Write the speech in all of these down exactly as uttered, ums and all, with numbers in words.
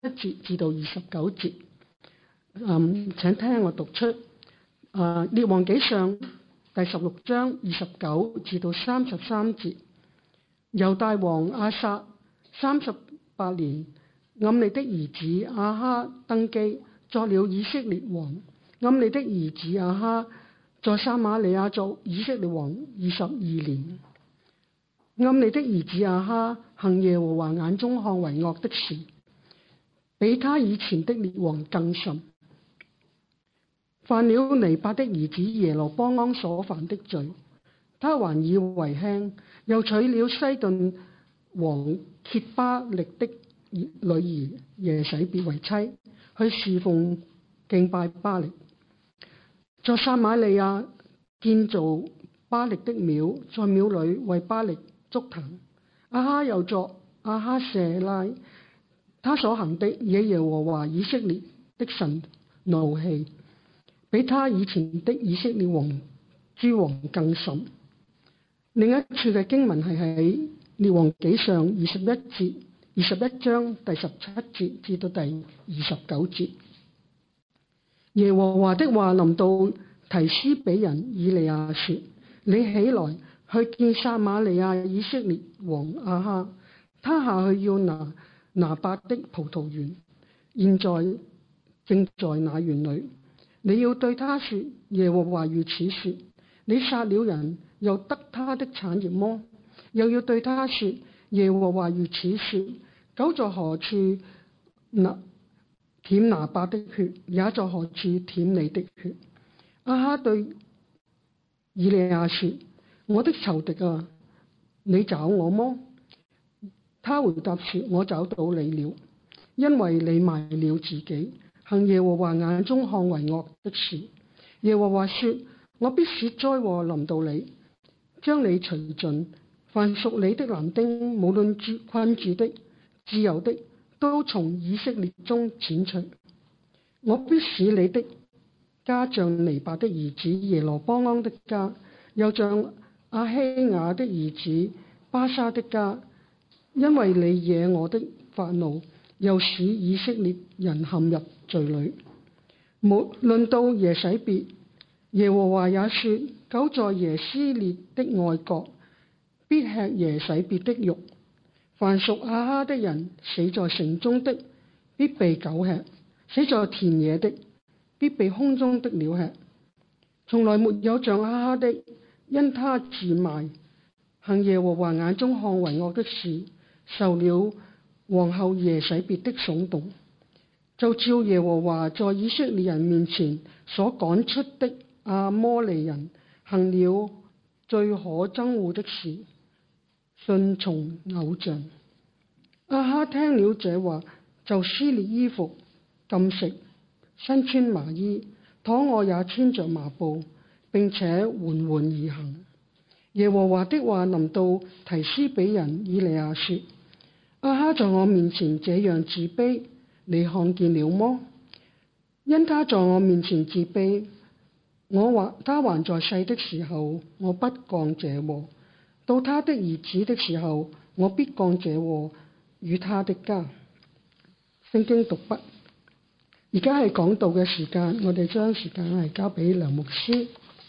節至到二十九節。嗯，請聽我讀出。啊，列王紀上第十六章二十九至到三十三節。猶大王亞撒三十八年，暗利的兒子亞哈登基，作了以色列王。暗利的兒子亞哈在撒瑪利亞作以色列王二十二年。暗利的兒子亞哈行耶和華眼中看為惡的事，比他以前的列王更甚，犯了尼八的兒子耶羅波安所犯的罪。他還以為輕，又娶了西頓王歇巴力的女兒耶洗別為妻，去侍奉敬拜巴力，在撒瑪利亞建造巴力的廟，在廟裏為巴力築壇。亞哈又作亞哈謝拉，他所行的惹耶和華以色列的神怒氣，比他以前的以色列王諸王更甚。另一處嘅經文係喺列王紀上二十一節二十一章第十七節至到第二十九節。耶和華的話臨到提斯比人以利亞說：你起來去見撒瑪利亞以色列王亞哈，他下去要拿拿八的葡萄園，現在正在那園裏。你要對他說：耶和華如此說，你殺了人，又得他的產業麼？又要對他說：耶和華如此說，狗在何處拿舔拿八的血，也在何處舔你的血？亞哈對以利亞說：我的仇敵啊，你找我麼？他回答說：我找到你了，因為你賣了自己，行耶和華眼中看為惡的事。耶和華說：我必使災禍臨到你，將你除盡。凡屬你的男丁，無論住困住的、自由的，都從以色列中剪除。我必使你的家像尼八的兒子耶羅波安的家，又像亞希雅的兒子巴沙的家，因為你惹我的發怒，又使以色列人陷入罪裏。無論到耶洗別，耶和華也說：狗在耶斯列的外郭，必吃耶洗別的肉。凡屬亞哈的人，死在城中的，必被狗吃；死在田野的，必被空中的鳥吃。從來沒有像亞哈的，因他自賣，行耶和華眼中看為惡的事，受了皇后耶洗別的慫動，就照耶和華在以色列人面前所趕出的亞摩利人，行了最可憎惡的事，順從偶像。亞哈聽了這話，就撕裂衣服，禁食，身穿麻衣，躺臥也穿着麻布，並且緩緩而行。耶和華的話臨到提斯比人以利亞說：亞哈在我面前這樣自卑，你看見了麼？因他在我面前自卑，我還他還在世的時候，我不降這禍；到他的兒子的時候，我必降這禍與他的家。聖經讀畢。而家係講道嘅時間，我哋將時間係交俾梁牧師。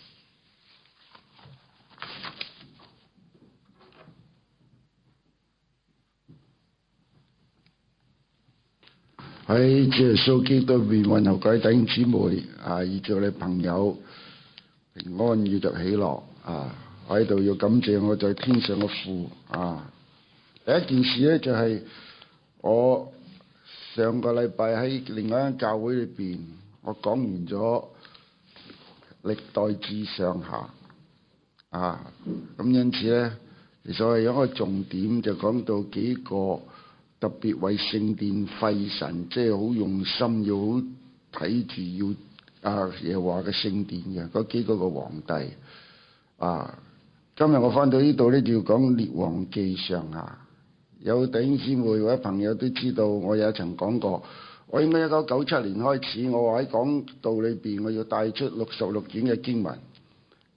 喺主耶穌基督裏面問候各位弟兄姊妹啊，以及你朋友平安與着喜樂啊！我喺度要感謝我在天上嘅父啊！第一件事咧就係、是、我上個禮拜喺另外一間教會裏邊，我講完咗歷代志上下啊，咁因此咧，其實我有一個重點就講到幾個特別為聖殿費神，即係好用心要好睇住要啊耶和華嘅聖殿嘅嗰幾個個皇帝啊。今日我翻到呢度咧，就要講列王記上下。有弟兄姊妹或者朋友都知道，我有曾講過，我應該一九九七年開始，我話喺講道裏邊，我要帶出六十六卷嘅經文，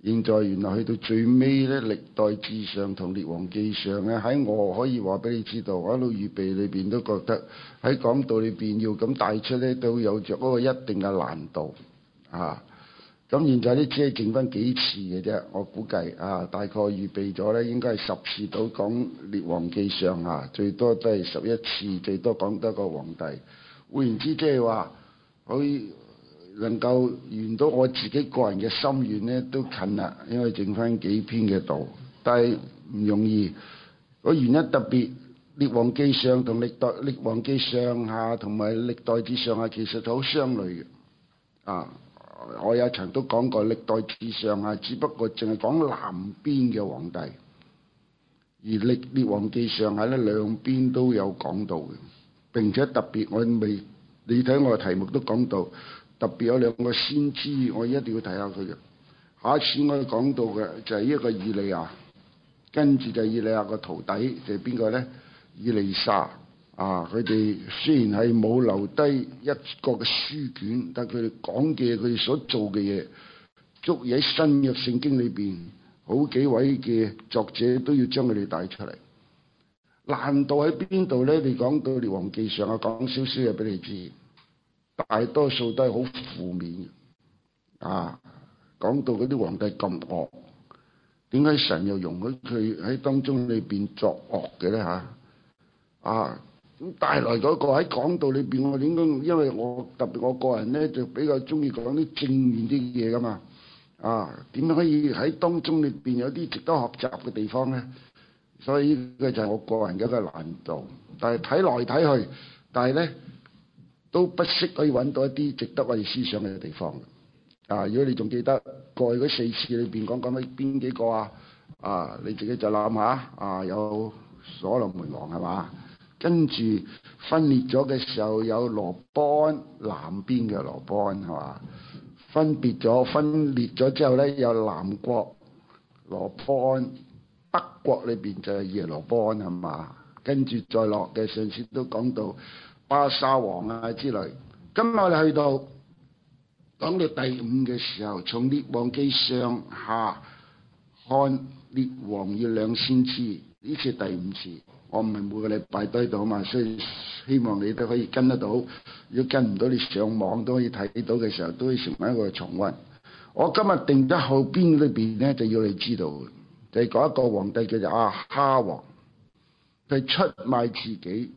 現在原來去到最尾咧，歷代志上同列王記上咧，喺我可以話俾你知道，我喺度預備裏邊都覺得喺講道裏邊要咁帶出咧，都有着嗰個一定嘅難度啊！咁現在咧只係剩翻幾次嘅啫，我估計啊，大概預備咗咧應該係十次到講列王記上啊，最多都係十一次，最多講得個皇帝。換言之，即係話可以能夠圓到我自己個人嘅心願咧，都近啦，因為剩翻幾篇嘅道，但係唔容易。個原因特別列王記上同歷代列王記上下同埋歷代志上下其實好相類嘅啊！我有一場都講過歷代志上下，只不過淨係講南邊嘅皇帝，而歷列王記上下咧兩邊都有講到嘅。並且特別我未你睇我嘅題目都講到。特別有兩個先知，我一定要睇下佢嘅。下一次我哋講到嘅就係一個以利亞，跟住就係以利亞個徒弟，就係邊個咧？以利沙啊！佢哋雖然係冇留低一個嘅書卷，但佢哋講嘅佢哋所做嘅嘢，足以喺新約聖經裏邊好幾位嘅作者都要將佢哋帶出嚟。難度喺邊度咧？你講到列王記上啊，講少少嘢俾你知。大多數都係好負面嘅，啊！講到嗰啲皇帝咁惡，點解神又容許佢喺當中裏邊作惡嘅咧嚇？啊！咁帶來嗰個喺講道裏邊，我點解？因為我特別我個人咧就比較中意講啲正面啲嘢噶嘛，啊！點樣可以喺當中裏邊有啲值得學習嘅地方咧？所以呢個就係我個人嘅一個難度。但係睇來睇去，但係咧。都不惜可以揾到一啲值得我哋思想嘅地方啊！如果你仲記得過去嗰四次裏邊講講緊邊幾個啊？啊，你自己就諗下啊，有所羅門王係嘛？跟住分裂咗嘅時候有羅波安，南邊嘅羅波安係嘛？分別咗分裂咗之後咧，有南國羅波安，北國裏邊就係耶羅波安係嘛？跟住再落嘅上次都講到。巴沙王啊之類，今日我哋去到講到第五嘅時候，從列王記上下看列王要兩先知，呢次第五次，我唔係每個禮拜都喺度啊嘛，所以希望你都可以跟得到。如果跟唔到，你上網都可以睇到嘅時候，都可以成為一個重溫。我今日定咗後邊裏邊咧，就要你知道，就係講一個皇帝叫做亞哈王，佢出賣自己。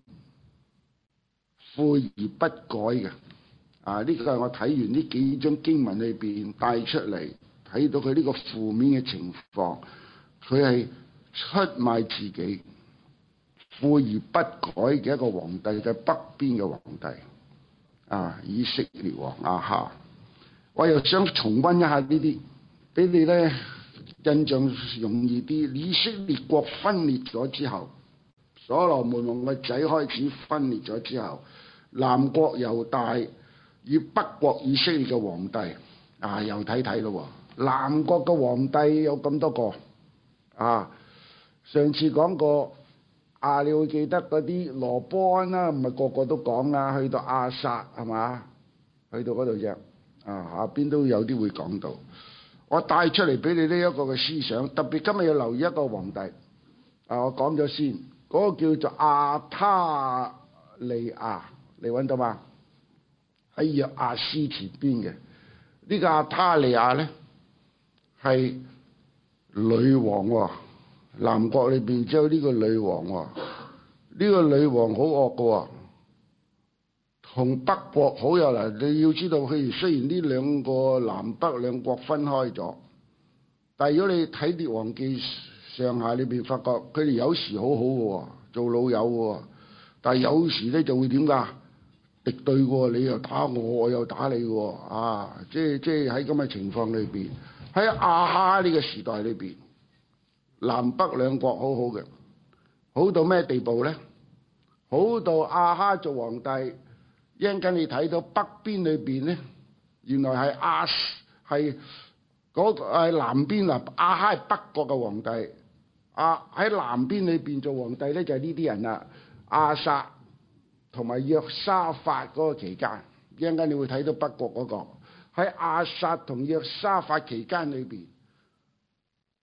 悔而不改嘅，啊！呢個係我睇完呢幾章經文裏邊帶出嚟，睇到佢呢個負面嘅情況，佢係出賣自己、悔而不改嘅一個皇帝，嘅北邊嘅皇帝，啊！以色列王亞哈，我又想重溫一下呢啲，俾你咧印象容易啲。以色列國分裂咗之後，所羅門王個仔開始分裂咗之後。南國猶大與北國以色列嘅皇帝啊，又睇睇咯。南國嘅皇帝有咁多個啊，上次講過啊，你會記得嗰啲羅波安啦，唔係個個都講啦，去到亞薩係嘛，去到嗰度啫。啊，下邊都有啲會講到。我帶出嚟俾你呢一個嘅思想，特別今日要留意一個皇帝啊，我講咗先，嗰、那個叫做亞他利亞。你揾到嘛？喺約阿斯前邊嘅、這個、呢個亞他利亞咧係女王喎、哦，南國裏邊只有呢個女王喎、哦，呢、這個女王好惡嘅喎，同北國好有嗱，你要知道佢哋雖然呢兩個南北兩國分開咗，但係如果你睇列王記上下裏邊發覺佢哋有時好好嘅喎，做老友嘅喎，但係有時咧就會點㗎？敵對喎，你又打我，我又打你喎，啊！即係即係喺咁嘅情況裏邊，喺亞哈呢個時代裏邊，南北兩國好好嘅，好到咩地步咧？好到亞哈做皇帝，一陣間你睇到北邊裏邊咧，原來係亞係嗰個係南邊嗱，亞哈係北國嘅皇帝，亞喺南邊裏邊做皇帝咧就係呢啲人啦，亞薩。同埋約沙法嗰個期間，一陣間你會睇到北國嗰、那個喺亞薩同約沙法期間裏邊，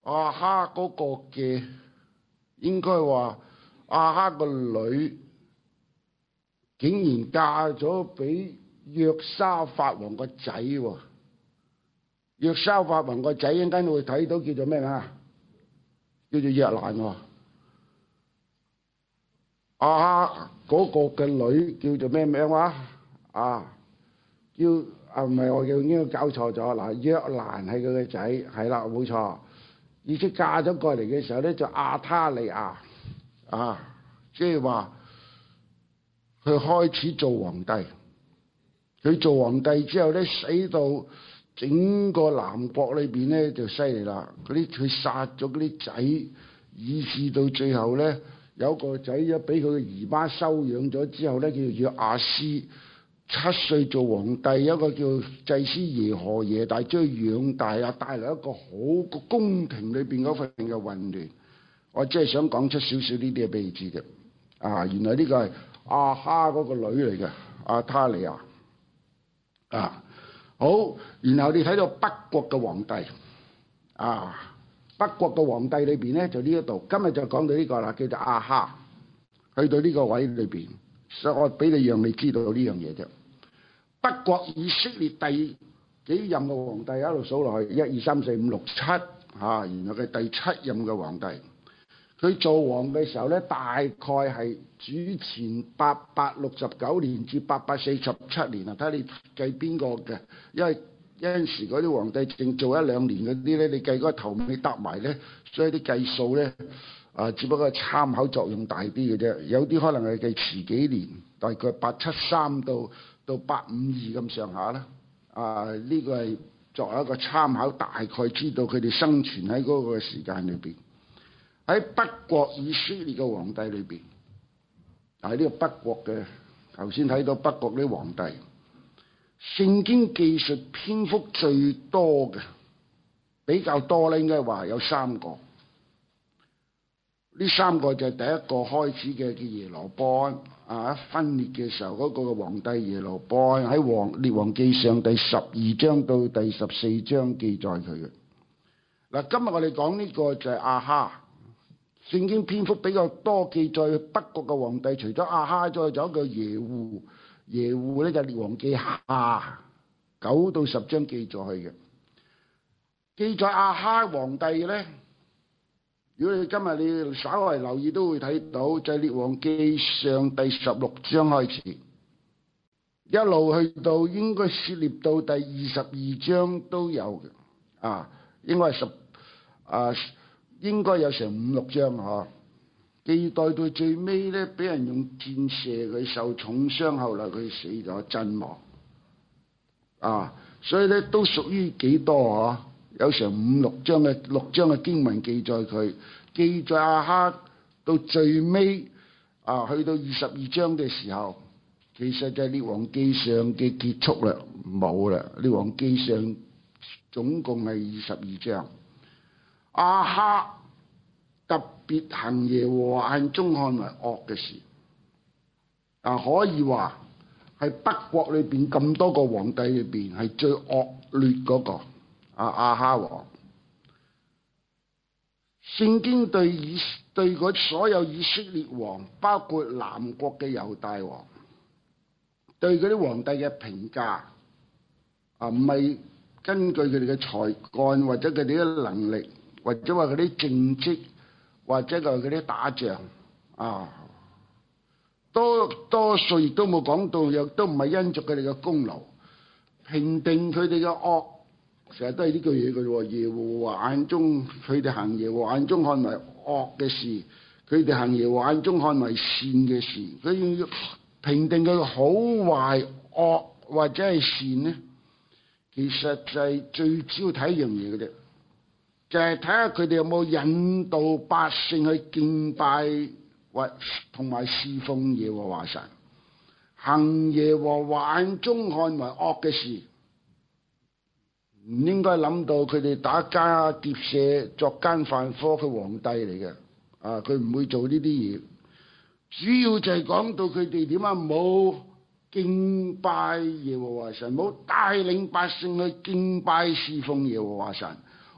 亞哈嗰個嘅，應該話亞哈個女竟然嫁咗俾約沙法王個仔喎。約沙法王個仔一陣間會睇到叫做咩啊？叫做約蘭喎。亞哈嗰個嘅女叫做咩名話？啊，叫啊唔係，我叫應該搞錯咗嗱。約蘭係佢嘅仔，係啦，冇錯。而且嫁咗過嚟嘅時候咧，就亞他利亞啊，即係話佢開始做皇帝。佢做皇帝之後咧，使到整個南國裏邊咧就犀利啦。嗰啲佢殺咗嗰啲仔，以至到最後咧有個仔一俾佢嘅姨媽收養咗之後咧，叫做亞斯。七歲做皇帝，有一個叫祭司耶何耶大將佢養大啊，帶來一個好個宮廷裏邊嗰份嘅混亂。我即係想講出少少呢啲嘢俾你知嘅。啊，原來呢個係亞哈嗰個女嚟嘅，亞他利亞。啊，好，然後你睇到北國嘅皇帝。啊，北國嘅皇帝裏邊咧就呢一度，今日就講到呢個啦，叫做亞哈。去到呢個位裏邊。所以我俾你讓你知道呢樣嘢啫。北國以色列第幾任嘅皇帝一路數落去，一二三四五六七嚇，然後佢第七任嘅皇帝。佢做王嘅時候咧，大概係主前八百六十九年至八百四十七年啊。睇你計邊個嘅，因為有陣時嗰啲皇帝淨做一兩年嗰啲咧，你計嗰個頭尾搭埋咧，所以啲計數咧。啊，只不過參考作用大啲嘅啫，有啲可能係計遲幾年，大概八七三到到八五二咁上下啦。啊，呢、這個係作為一個參考，大概知道佢哋生存喺嗰個時間裏邊。喺北國以色列嘅皇帝裏邊，喺呢個北國嘅頭先睇到北國啲皇帝，聖經記述篇幅最多嘅，比較多咧，應該話有三個。呢三個就係第一個開始嘅叫耶羅波安啊，一分裂嘅時候嗰、那個皇帝耶羅波安喺王列王記上第十二章到第十四章記載佢嘅。嗱，今日我哋講呢個就係亞哈，聖經篇幅比較多記載北國嘅皇帝，除咗亞哈，再仲有一個耶戶，耶戶咧就列王記下九到十章記載佢嘅。記載亞哈皇帝咧。如果你今日你稍為留意都會睇到，就係列王記上第十六章開始，一路去到應該涉獵到第二十二章都有嘅，啊，應該係十啊，應該有成五六章嗬。記載到最尾咧，俾人用箭射佢受重傷，後來佢死咗陣亡，啊，所以咧都屬於幾多嗬？有成五六章嘅六章嘅經文記載佢，記載亞哈到最尾啊，去到二十二章嘅時候，其實就係列王記上嘅結束啦，冇啦。列王記上總共係二十二章。亞哈特別行耶和華眼中看為惡嘅事，啊，可以話係北國裏邊咁多個皇帝裏邊係最惡劣嗰個。啊，亞哈王，聖經對以對嗰所有以色列王，包括南國嘅猶大王，對嗰啲皇帝嘅評價，啊，唔係根據佢哋嘅才幹或者佢哋嘅能力，或者話佢啲政績，或者話佢啲打仗，啊，多多數亦都冇講到，又都唔係因着佢哋嘅功勞，評定佢哋嘅惡。成日都係呢句嘢嘅喎，耶和華眼中佢哋行耶和華眼中看為惡嘅事，佢哋行耶和華眼中看為善嘅事，佢要評定佢好壞惡或者係善咧，其實就係最主要睇一樣嘢嘅啫，就係睇下佢哋有冇引導百姓去敬拜或同埋侍奉耶和華神，行耶和華眼中看為惡嘅事。唔應該諗到佢哋打家劫舍作奸犯科嘅皇帝嚟嘅，啊，佢唔會做呢啲嘢。主要就係講到佢哋點啊，冇敬拜耶和華神，冇帶領百姓去敬拜侍奉耶和華神，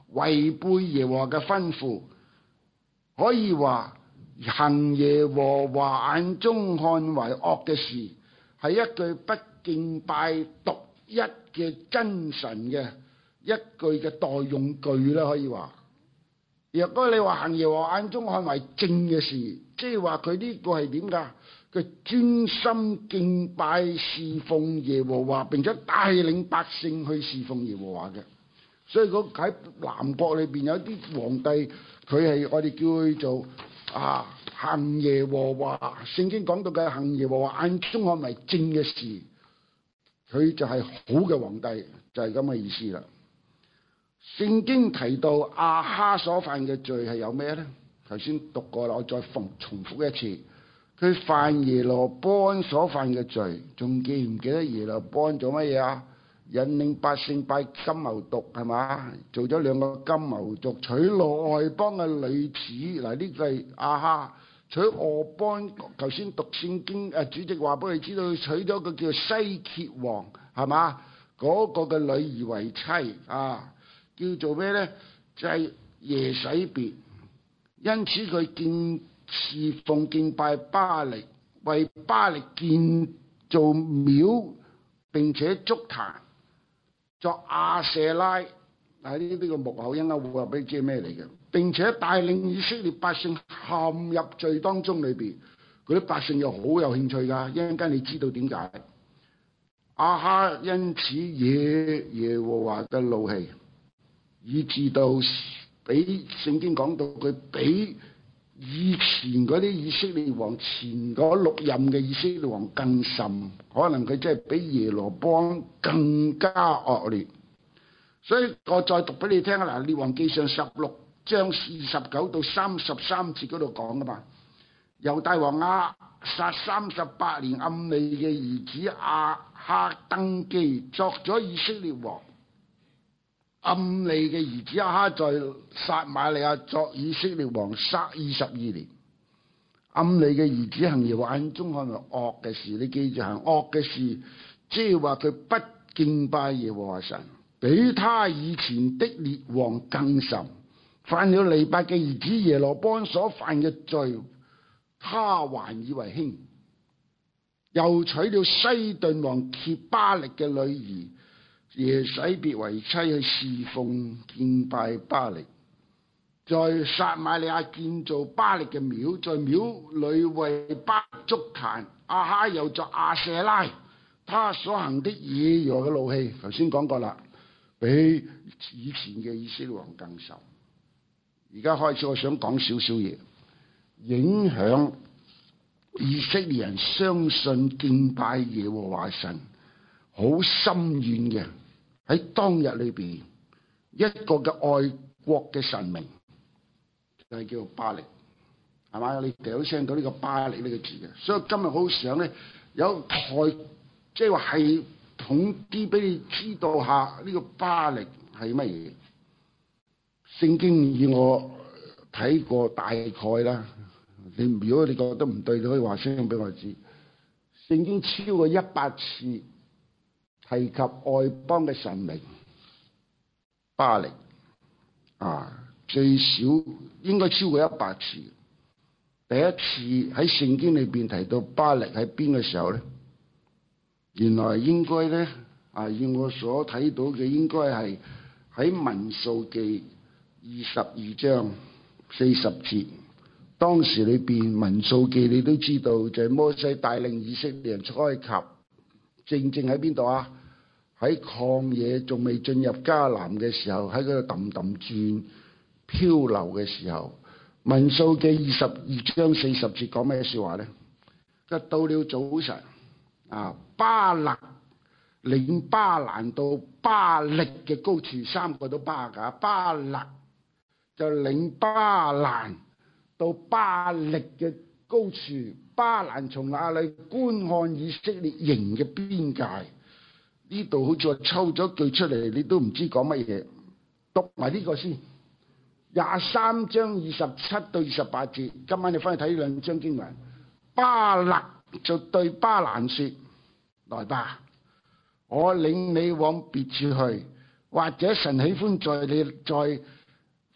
違背耶和華嘅吩咐，可以話行耶和華眼中看為惡嘅事，係一句不敬拜獨一嘅真神嘅一句嘅代用句啦，可以話。若果你話行耶和華眼中看為正嘅事，即係話佢呢個係點㗎？佢專心敬拜侍奉耶和華，並且帶領百姓去侍奉耶和華嘅。所以嗰喺南國裏邊有啲皇帝，佢係我哋叫佢做啊行耶和華，聖經講到嘅行耶和華眼中看為正嘅事，佢就係好嘅皇帝，就係咁嘅意思啦。聖經提到亞哈所犯嘅罪係有咩咧？頭先讀過啦，我再重重複一次。佢犯耶羅波安所犯嘅罪，仲記唔記得耶羅波安做乜嘢啊？引領百姓拜金牛犢係嘛？做咗兩個金牛犢，娶羅外邦嘅女子。嗱，呢個係亞哈娶俄邦。頭先讀聖經誒，主席話俾你知道，娶咗個叫西歇王係嘛？嗰、那個嘅女兒為妻啊，叫做咩咧？就係、是、耶洗別。因此佢敬侍奉敬拜巴力，為巴力建造廟，並且築壇作亞舍拉。嗱，呢呢個木口應該會話俾你知咩嚟嘅？並且帶領以色列百姓陷入罪當中裏邊，嗰啲百姓又好有興趣㗎。一陣間你知道點解？亞哈因此惹耶和華嘅怒氣，以致到俾聖經講到佢比以前嗰啲以色列王前嗰六任嘅以色列王更甚，可能佢真係比耶羅波安更加惡劣。所以我再讀俾你聽啊！嗱，列王記上十六章二十九到三十三節嗰度講噶嘛，猶大王亞撒三十八年，暗利嘅兒子亞哈登基作咗以色列王。暗利嘅兒子亞哈在撒瑪利亞作以色列王三二十二年。暗利嘅兒子行耶和華眼中看為惡嘅事，你記住行惡嘅事，即係話佢不敬拜耶和華神，比他以前的列王更甚。犯了尼八嘅兒子耶羅波安所犯嘅罪，他還以為輕。又娶了西頓王謁巴力嘅女兒耶洗別為妻，去侍奉敬拜巴力，在撒瑪利亞建造巴力嘅廟，在廟裏為巴力築壇。亞哈又作亞舍拉，他所行的惹耶和華嘅怒氣，頭先講過啦，比以前嘅以色列王更甚。而家開始我想講少少嘢，影響以色列人相信敬拜耶和華神好深遠嘅。喺當日裏邊，一個嘅愛國嘅神明就係叫做巴力，係嘛？你哋都聽到呢個巴力呢個字嘅，所以今日好想咧有台，即係話系統啲俾你知道下呢個巴力係乜嘢。聖經以我睇過大概啦，你如果你覺得唔對，你可以話聲俾我知。聖經超過一百次提及外邦嘅神明巴力啊，最少應該超過一百次。第一次喺聖經裏邊提到巴力喺邊嘅時候咧，原來應該咧啊，以我所睇到嘅應該係喺民數記二十二章四十節。當時裏邊民數記你都知道，就係摩西帶領以色列人出埃及，正正喺邊度啊？喺曠野仲未進入迦南嘅時候，喺嗰度氹氹轉漂流嘅時候，民數記二十二章四十節講咩說話咧？就到了早晨啊，巴勒領巴蘭到巴力嘅高處，三個都巴㗎，巴勒就領巴蘭到巴力嘅高處，巴蘭從那裡觀看以色列營嘅邊界。呢度好似話抽咗句出嚟，你都唔知講乜嘢。讀埋呢個先，廿三章二十七到二十八節。今晚你翻去睇兩章經文。巴勒就對巴蘭說：來吧，我領你往別處去，或者神喜歡在你在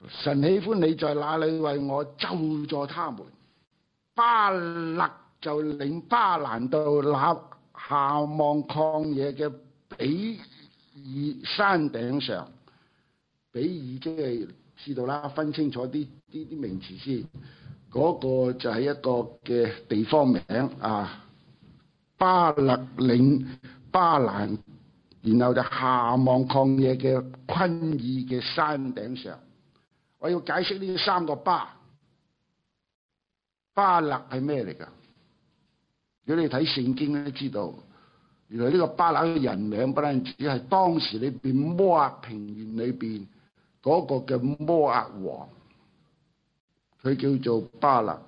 神喜歡你在那裏為我咒詛他們。巴勒就領巴蘭到那下望曠野嘅比爾山頂上。比爾即係知道啦，分清楚啲啲啲名詞先。嗰、那個就係一個嘅地方名啊。巴勒領巴蘭，然後就下望曠野嘅昆爾嘅山頂上。我要解釋呢三個巴。巴勒係咩嚟㗎？如果你睇聖經咧，知道原來呢個巴勒嘅人名不單止係當時裏邊摩押平原裏邊嗰個嘅摩押王，佢叫做巴勒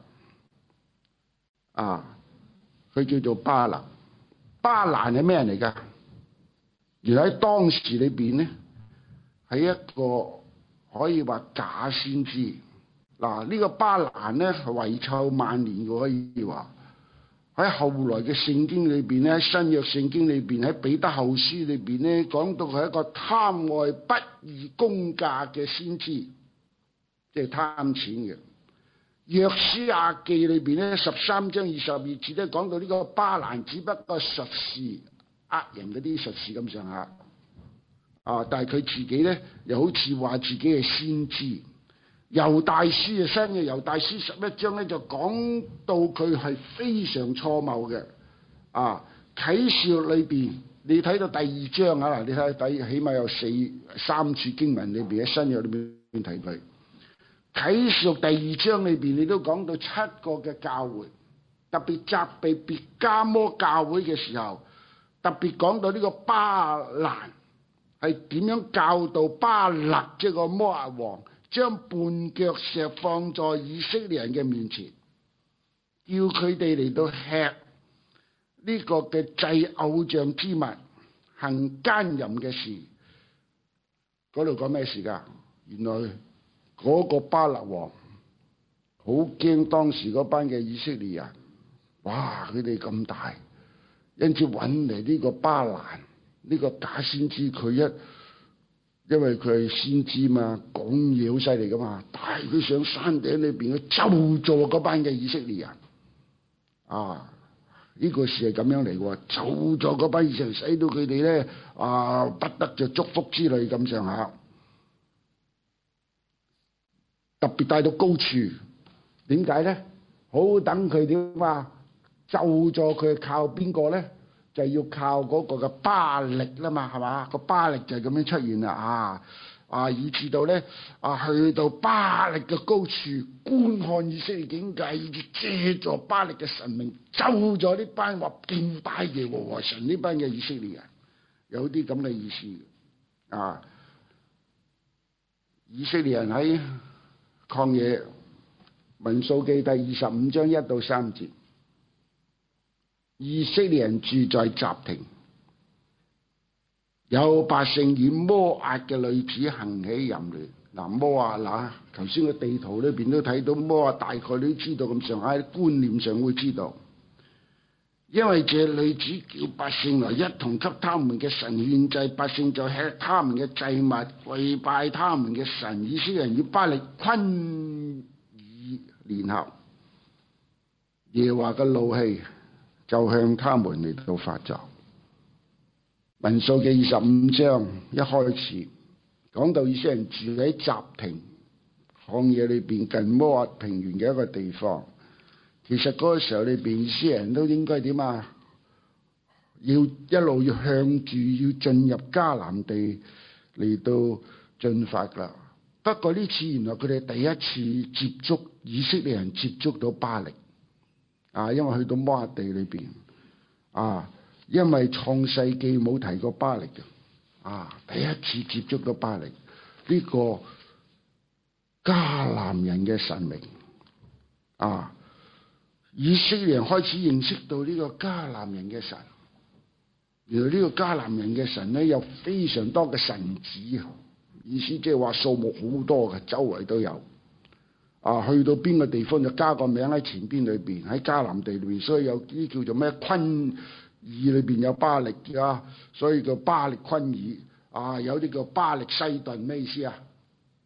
啊，佢叫做巴勒。巴蘭係咩人嚟㗎？原來喺當時裏邊咧，係一個可以話假先知。嗱，呢個巴蘭咧係遺臭萬年嘅，可以話喺後來嘅聖經裏邊咧，新約聖經裏邊喺彼得後書裏邊咧，講到係一個貪愛不義公價嘅先知，即係貪錢嘅。約書亞記裏邊咧，十三章二十二節咧，講到呢個巴蘭只不過術士，呃人嗰啲術士咁上下啊，但係佢自己咧又好似話自己係先知。猶大書啊，新嘅猶大書十一章咧就講到佢係非常錯謬嘅啊。啟示錄裏邊，你睇到第二章啊，嗱，你睇下第起碼有四三處經文裏邊喺新約裏邊提佢。啟示錄第二章裏邊，你都講到七個嘅教會，特別責備別迦摩教會嘅時候，特別講到呢個巴蘭係點樣教導巴勒，即係個摩押王，將絆腳石放在以色列人嘅面前，叫佢哋嚟到吃呢個嘅祭偶像之物，行奸淫嘅事。嗰度講咩事㗎？原來嗰個巴勒王好驚當時嗰班嘅以色列人，哇！佢哋咁大，因此揾嚟呢個巴蘭，呢個假先知，佢一因為佢係先知嘛，講嘢好犀利噶嘛，帶佢上山頂裏邊去咒詛嗰班嘅以色列人。啊！呢個事係咁樣嚟喎，咒詛嗰班以色列人，使到佢哋咧啊不得就祝福之類咁上下。特別帶到高處，點解咧？好等佢點啊？咒詛佢靠邊個咧？就係要靠嗰個嘅巴力啦嘛，係嘛？個巴力就係咁樣出現啦啊啊！以至到咧啊，去到巴力嘅高處觀看以色列境界，以至借助巴力嘅神明咒詛呢班話敬拜耶和華神呢班嘅以色列人，有啲咁嘅意思啊！以色列人喺曠野，民數記第二十五章一到三節，以色列人住在什亭，有百姓與摩押嘅女子行起淫亂。嗱，摩押嗱，頭先個地圖裏邊都睇到摩押，大概你都知道咁上下，觀念上會知道。因為這女子叫百姓來一同給他們嘅神獻祭，百姓就吃他們嘅祭物，跪拜他們嘅神。以色列人與巴力昆爾聯合，耶和華嘅怒氣就向他們嚟到發作。民數記二十五章一開始講到以色列人住喺什亭曠野裏邊近摩押平原嘅一個地方。其實嗰個時候裏邊，以色列人都應該點啊？要一路要向住要進入迦南地嚟到進發啦。不過呢次原來佢哋第一次接觸以色列人接觸到巴力啊，因為去到摩押地裏邊啊，因為創世記冇提過巴力嘅啊，第一次接觸到巴力呢個迦南人嘅神明啊。以色列人開始認識到呢個迦南人嘅神，原來呢個迦南人嘅神咧有非常多嘅神子，意思即係話數目好多嘅，周圍都有。啊，去到邊個地方就加個名喺前邊裏邊，喺迦南地裏邊，所以有啲叫做咩昆爾裏邊有巴力啊，所以叫巴力昆爾啊，有啲叫巴力西頓，咩意思啊？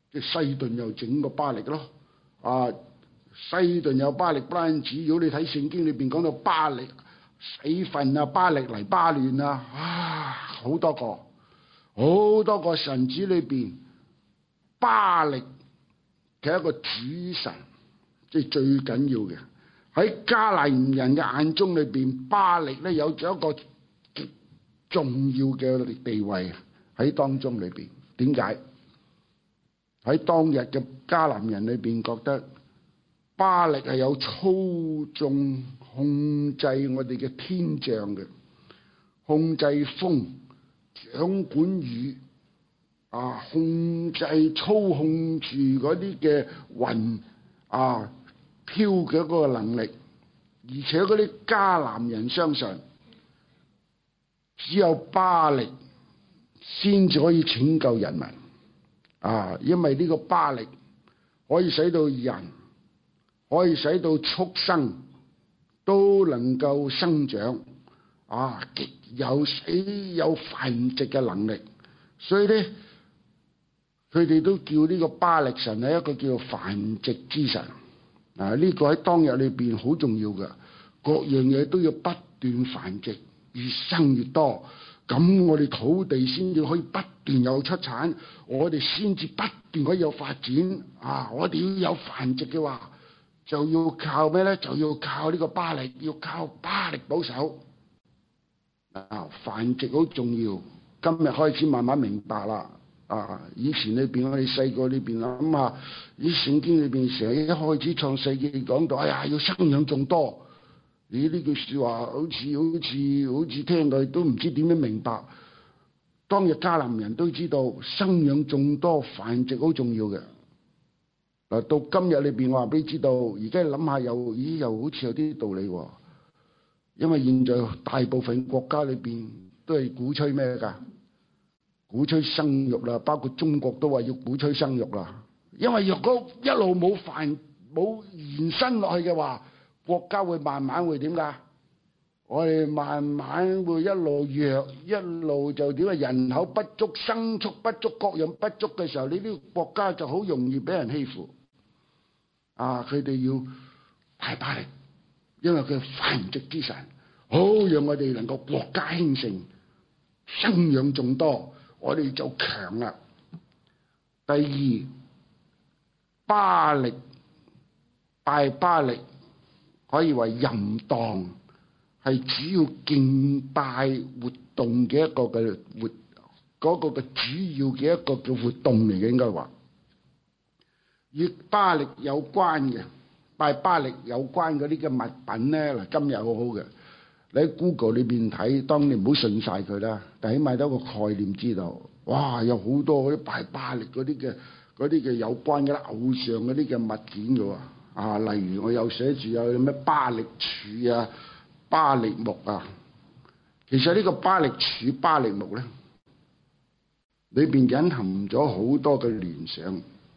即係西頓又整個巴力咯。啊，西頓有巴力不單止，如果你睇聖經裏邊講到巴力死份啊，巴力黎巴嫩啊，啊好多個好多個神子裏邊，巴力嘅一個主神，即係最緊要嘅。喺迦南人嘅眼中裏邊，巴力咧有咗一個極重要嘅地位喺當中裏邊。點解？喺當日嘅迦南人裏邊覺得巴力係有操縱控制我哋嘅天象嘅，控制風、掌管雨啊，控制操控住嗰啲嘅雲啊飄嘅嗰個能力，而且嗰啲迦南人相信只有巴力先至可以拯救人民啊，因為呢個巴力可以使到人，可以使到畜生都能夠生長啊，極有死有繁殖嘅能力，所以咧佢哋都叫呢個巴力神係一個叫做繁殖之神啊！呢個喺當日裏邊好重要嘅，各樣嘢都要不斷繁殖，越生越多，咁我哋土地先至可以不斷有出產，我哋先至不斷可以有發展啊！我哋要有繁殖嘅話，就要靠咩咧？就要靠呢個巴力，要靠巴力保守啊！繁殖好重要，今日開始慢慢明白啦。啊！以前裏邊我哋細個裏邊諗下，啲聖經裏邊成日一開始創世記講到，哎呀要生養眾多。咦？呢句説話好似好似好似聽到都唔知點樣明白。當日迦南人都知道生養眾多、繁殖好重要嘅。嗱，到今日裏邊我話俾你知道，而家諗下又咦又好似有啲道理喎。因為現在大部分國家裏邊都係鼓吹咩㗎？鼓吹生育啦，包括中國都話要鼓吹生育啦。因為若果一路冇繁冇延伸落去嘅話，國家會慢慢會點㗎？我哋慢慢會一路弱，一路就點啊？人口不足、牲畜不足、各樣不足嘅時候，你呢個國家就好容易俾人欺負。啊！佢哋要大巴力，因為佢係繁殖之神，好讓我哋能夠國家興盛，生養眾多。我哋就強啦。第二，巴力拜巴力可以話淫蕩，係主要敬拜活動嘅一個嘅活嗰、嗰個嘅主要嘅一個嘅活動嚟嘅，應該話與巴力有關嘅拜巴力有關嗰啲嘅物品咧，嗱，今日好好嘅。你喺 Google 裏邊睇，當你唔好信晒佢啦，但起碼都有個概念知道，哇！有好多嗰啲拜巴力嗰啲嘅嗰啲嘅有關嘅偶像嗰啲嘅物件嘅喎，啊，例如我有寫住有咩巴力柱啊、巴力木啊，其實呢個巴力柱、巴力木咧，裏邊隱含咗好多嘅聯想，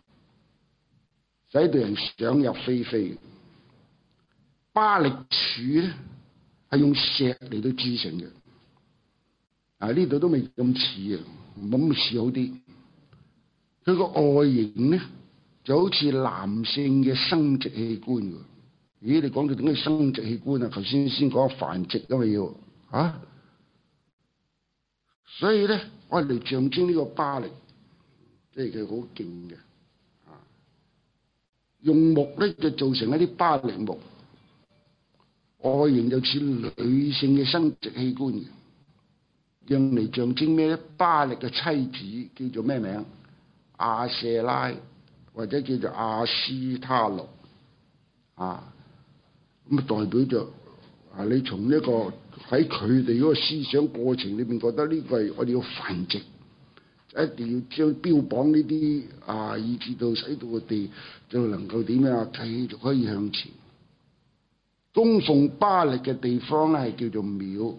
使到人想入非非。巴力柱咧，係用石嚟到製成嘅，啊呢度都未咁似啊，冇咁似好啲。佢個外形咧就好似男性嘅生殖器官喎。咦？你講到點解生殖器官啊？頭先先講繁殖㗎嘛要啊，所以咧我哋嚟象徵呢個巴力，即係佢好勁嘅啊。用木咧就做成一啲巴力木。外形就似女性嘅生殖器官嘅，用嚟象徵咩咧？巴力嘅妻子叫做咩名？亞舍拉或者叫做亞斯他錄啊，咁啊代表着啊你從呢個喺佢哋嗰個思想過程裏邊覺得呢個係我哋要繁殖，一定要將標榜呢啲啊，以至到使到我哋就能夠點樣啊繼續可以向前。供奉巴力嘅地方咧係叫做廟，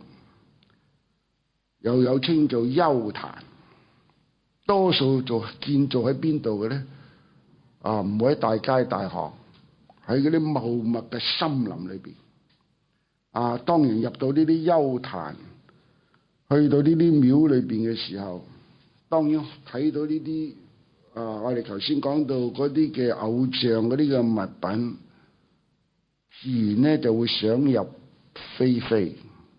又有稱做丘壇，多數做建造喺邊度嘅咧？啊，唔會喺大街大巷，喺嗰啲茂密嘅森林裏邊。啊，當人入到呢啲丘壇，去到呢啲廟裏邊嘅時候，當然睇到呢啲啊，我哋頭先講到嗰啲嘅偶像嗰啲嘅物品，自然咧就會想入非非。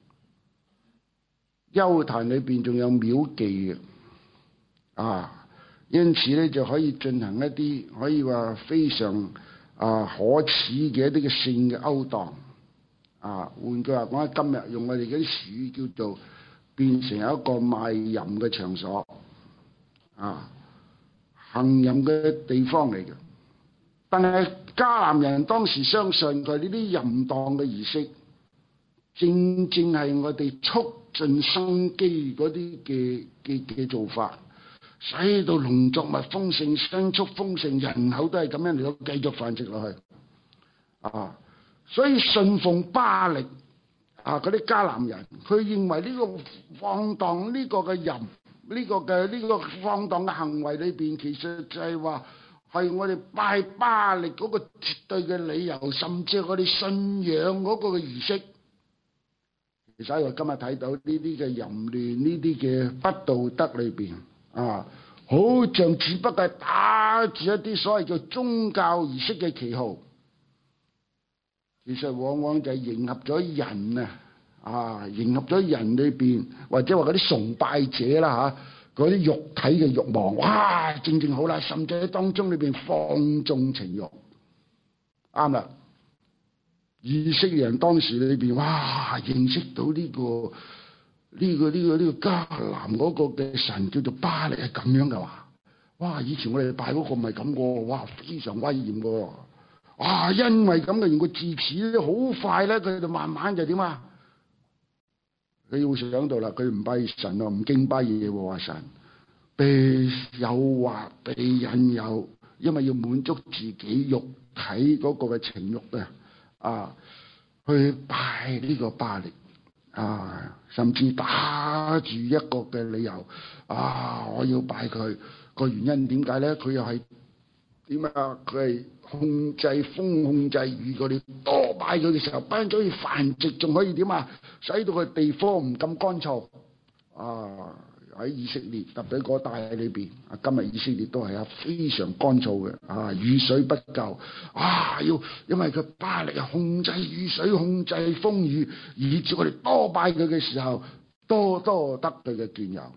邱壇裏邊仲有廟妓嘅，啊，因此咧就可以進行一啲可以話非常啊可恥嘅一啲嘅性嘅勾當。啊，換句話講，今日用我哋嗰啲詞叫做變成一個賣淫嘅場所，啊，行淫嘅地方嚟嘅。但係迦南人當時相信佢呢啲淫蕩嘅儀式，正正係我哋促進生機嗰啲嘅嘅嘅做法，使到農作物豐盛、牲畜豐盛，人口都係咁樣嚟到繼續繁殖落去，啊！所以信奉巴力啊嗰啲迦南人，佢認為呢個放蕩呢個嘅淫，呢個嘅呢個放蕩嘅行為裏邊，其實就係話係我哋拜巴力嗰個絕對嘅理由，甚至係我哋信仰嗰個嘅儀式。其實我今日睇到呢啲嘅淫亂，呢啲嘅不道德裏邊啊，好像只不過係打住一啲所謂叫宗教儀式嘅旗號。其實往往就係迎合咗人啊，啊，迎合咗人裏邊，或者話嗰啲崇拜者啦嚇，嗰啲肉體嘅慾望，哇，正正好啦，甚至喺當中裏邊放縱情慾，啱啦。以色列人當時裏邊，哇，認識到呢個呢個呢個呢個迦南嗰個嘅神叫做巴力係咁樣嘅話，哇！以前我哋拜嗰個唔係咁嘅，哇，非常威嚴嘅。啊，因為咁嘅緣故，自此咧好快咧，佢就慢慢就點啊？你會想到啦，佢唔拜神啊，唔敬拜耶和華神，被誘惑、被引誘，因為要滿足自己肉體嗰個嘅情慾啊，啊，去拜呢個巴力啊，甚至打住一個嘅理由啊，我要拜佢個原因點解咧？佢又係點啊？佢係控制風、控制雨，佢哋多拜佢嘅時候，不單止可以繁殖，仲可以點啊？使到個地方唔咁乾燥啊！喺以色列特別嗰帶裏邊，啊，今日以色列都係啊非常乾燥嘅啊，雨水不夠啊，要因為佢巴力啊控制雨水、控制風雨，以致我哋多拜佢嘅時候，多多得佢嘅眷佑。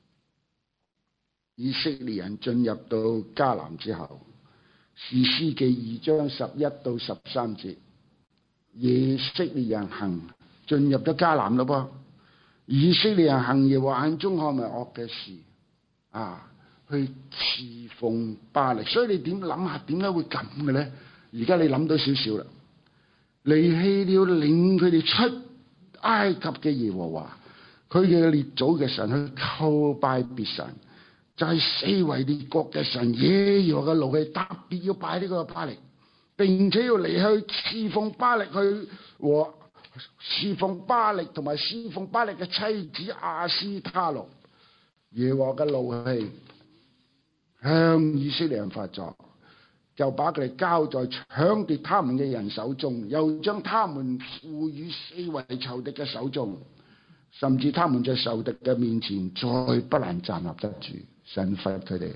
以色列人進入到迦南之後，士師記二章十一到十三節，以色列人行進入咗迦南咯噃。以色列人行耶和華眼中看為惡嘅事啊，去侍奉巴力。所以你點諗下點解會咁嘅咧？而家你諗到少少啦，離棄了領佢哋出埃及嘅耶和華，佢嘅列祖嘅神，去叩拜別神，就係、是、四圍列國嘅神，耶和華嘅怒氣，特別要拜呢個巴力，並且要離去侍奉巴力，去和侍奉巴力同埋侍奉巴力嘅妻子亞斯他錄。耶和華嘅怒氣向以色列人發作，就把佢哋交在搶奪他們嘅人手中，又將他們賦予四圍仇敵嘅手中，甚至他們在仇敵嘅面前再不能站立得住。神罰佢哋。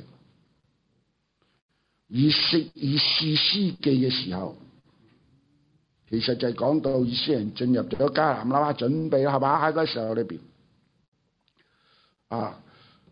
以色以士師記嘅時候，其實就係講到以色列人進入咗迦南啦，準備係嘛，喺嗰個時候裏邊啊，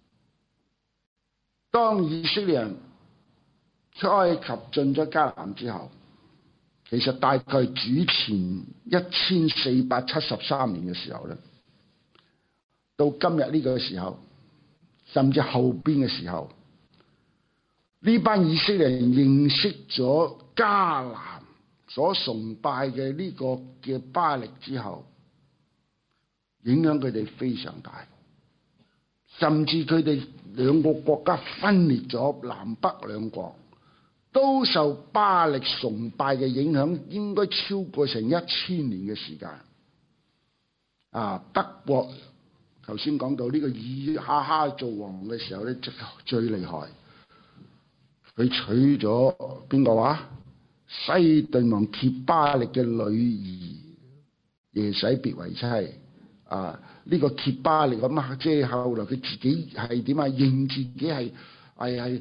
當以色列人出埃及進咗迦南之後，其實大概主前一千四百七十三年嘅時候咧，到今日呢個時候，甚至後邊嘅時候，呢班以色列人認識咗迦南所崇拜嘅呢個嘅巴力之後，影響佢哋非常大，甚至佢哋兩個國家分裂咗，南北兩國都受巴力崇拜嘅影響，應該超過成一千年嘅時間。啊，德國頭先講到呢個以哈哈做王嘅時候咧，最厲害，佢娶咗邊個話？西頓王揭巴力嘅女兒耶洗別為妻啊！呢、這個揭巴力咁啊，即係後來佢自己係點啊？認自己係係係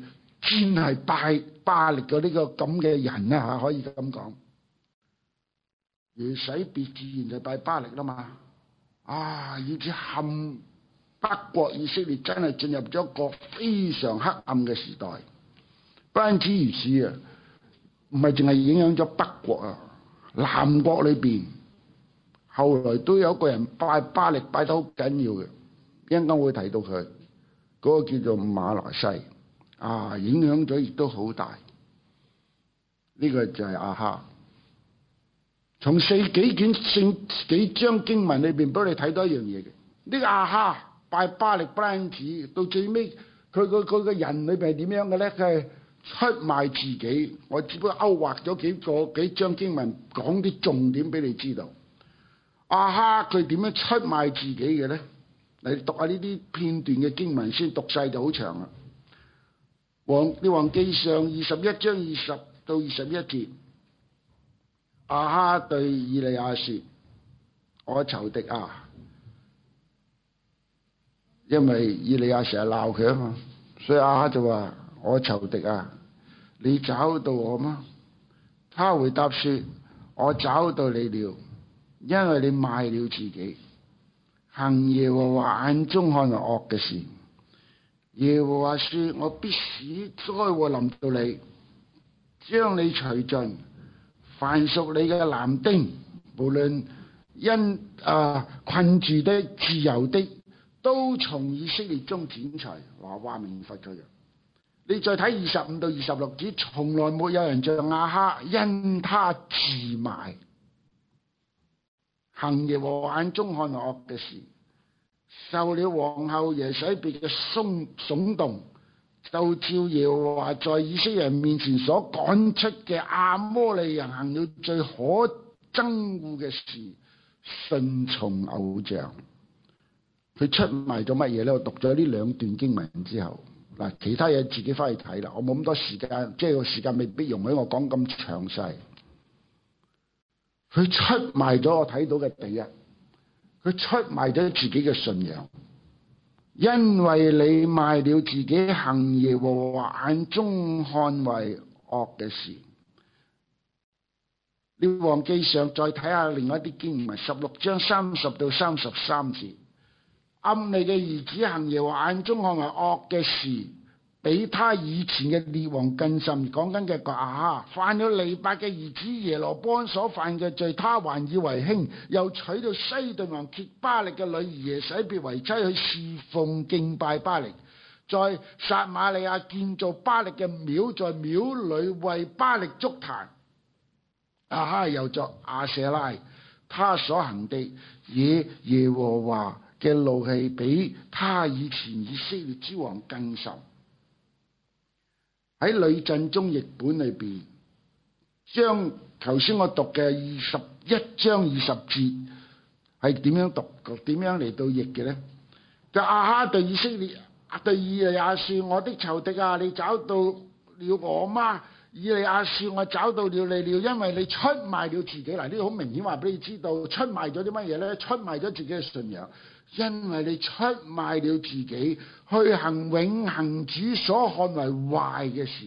專係拜巴力嘅呢個咁嘅人啦嚇，可以咁講。耶洗別自然就拜巴力啦嘛，啊，以至冚北國以色列真係進入咗一個非常黑暗嘅時代。不單止如此啊，唔係淨係影響咗北國啊，南國裏邊後來都有一個人拜巴力拜得好緊要嘅，一陣間會提到佢，嗰個叫做馬來西啊，影響咗亦都好大。呢個就係亞哈。從四幾卷聖幾章經文裏邊俾你睇到一樣嘢嘅，呢個亞哈拜巴力不單止，到最尾佢個佢個人裏邊係點樣嘅咧？佢係出賣自己。我只不過勾畫咗幾個幾章經文，講啲重點俾你知道。亞哈佢點樣出賣自己嘅咧？你讀下呢啲片段嘅經文先，讀晒就好長啦。王列王記上二十一章二十到二十一節。亞哈對以利亞說：我仇敵啊！因為以利亞成日鬧佢啊嘛，所以亞哈就話：我仇敵啊！你找到我嗎？他回答說：我找到你了，因為你賣了自己，行耶和華眼中看為惡嘅事。耶和華說：我必使災禍臨到你，將你除盡。凡屬你嘅男丁，無論因啊困住的、自由的，都從以色列中剪除。話話明罰佢嘅。你再睇二十五到二十六節，從來沒有人像亞哈，因他自賣，行耶和華眼中看為惡嘅事，受了皇后耶洗別嘅慫慫動。就照耶和華在以色列人面前所趕出嘅亞摩利人，行了最可憎惡嘅事，順從偶像。佢出賣咗乜嘢咧？我讀咗呢兩段經文之後，嗱，其他嘢自己翻去睇啦。我冇咁多時間，即係個時間未必容許我講咁詳細。佢出賣咗我睇到嘅第一，佢出賣咗自己嘅信仰。因為你賣了自己，行耶和華眼中看為惡嘅事。列王記上再睇下另外一啲經文，十六章三十到三十三節，暗利嘅兒子行耶和華眼中看為惡嘅事，比他以前嘅列王更甚。講緊嘅個亞哈犯了尼八嘅兒子耶羅波安所犯嘅罪，他還以為輕，又娶到西頓王揭巴力嘅女兒耶洗別為妻，去侍奉敬拜巴力，在撒瑪利亞建造巴力嘅廟，在廟裏為巴力築壇。亞哈又作亞舍拉，他所行的野耶和華嘅怒氣比他以前以色列之王更甚。喺呂振中譯本裏邊，將頭先我讀嘅二十一章二十節係點樣讀？點樣嚟到譯嘅咧？就亞哈對以色列對以利亞說：我的仇敵啊，你找到了我嗎？以利亞說：我找到了你了，因為你出賣了自己。嗱，呢個好明顯話俾你知道，出賣咗啲乜嘢咧？出賣咗自己嘅信仰，因為你出賣了自己，去行永恆主所看為壞嘅事，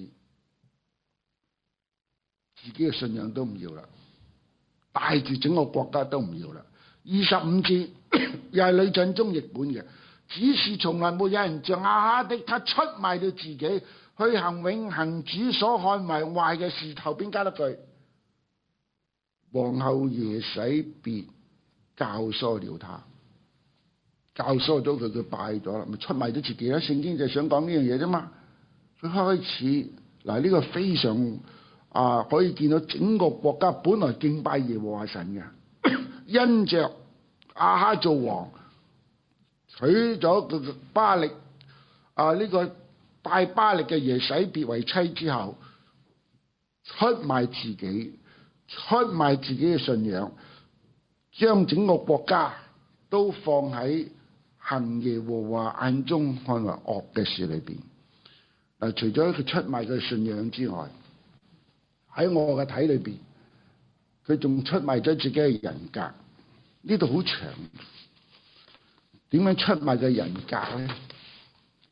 自己嘅信仰都唔要啦，帶住整個國家都唔要啦。二十五節又係呂振中譯本嘅，只是從來沒有人像亞哈的，他出賣了自己，去行永恆主所看為壞嘅事。後邊加一句：皇后耶洗別教唆了他，教唆咗佢，佢拜咗啦，咪出賣咗自己啦。聖經就想講呢樣嘢啫嘛。佢開始嗱，呢個非常啊，可以見到整個國家本來敬拜耶和華神嘅，因着亞哈做王，娶咗個巴力啊呢個拜巴力嘅耶洗別為妻之後，出賣自己，出賣自己嘅信仰，將整個國家都放喺行耶和華眼中看為惡嘅事裏邊。嗱，除咗佢出賣佢信仰之外，喺我嘅睇裏邊，佢仲出賣咗自己嘅人格。呢度好長，點樣出賣嘅人格咧？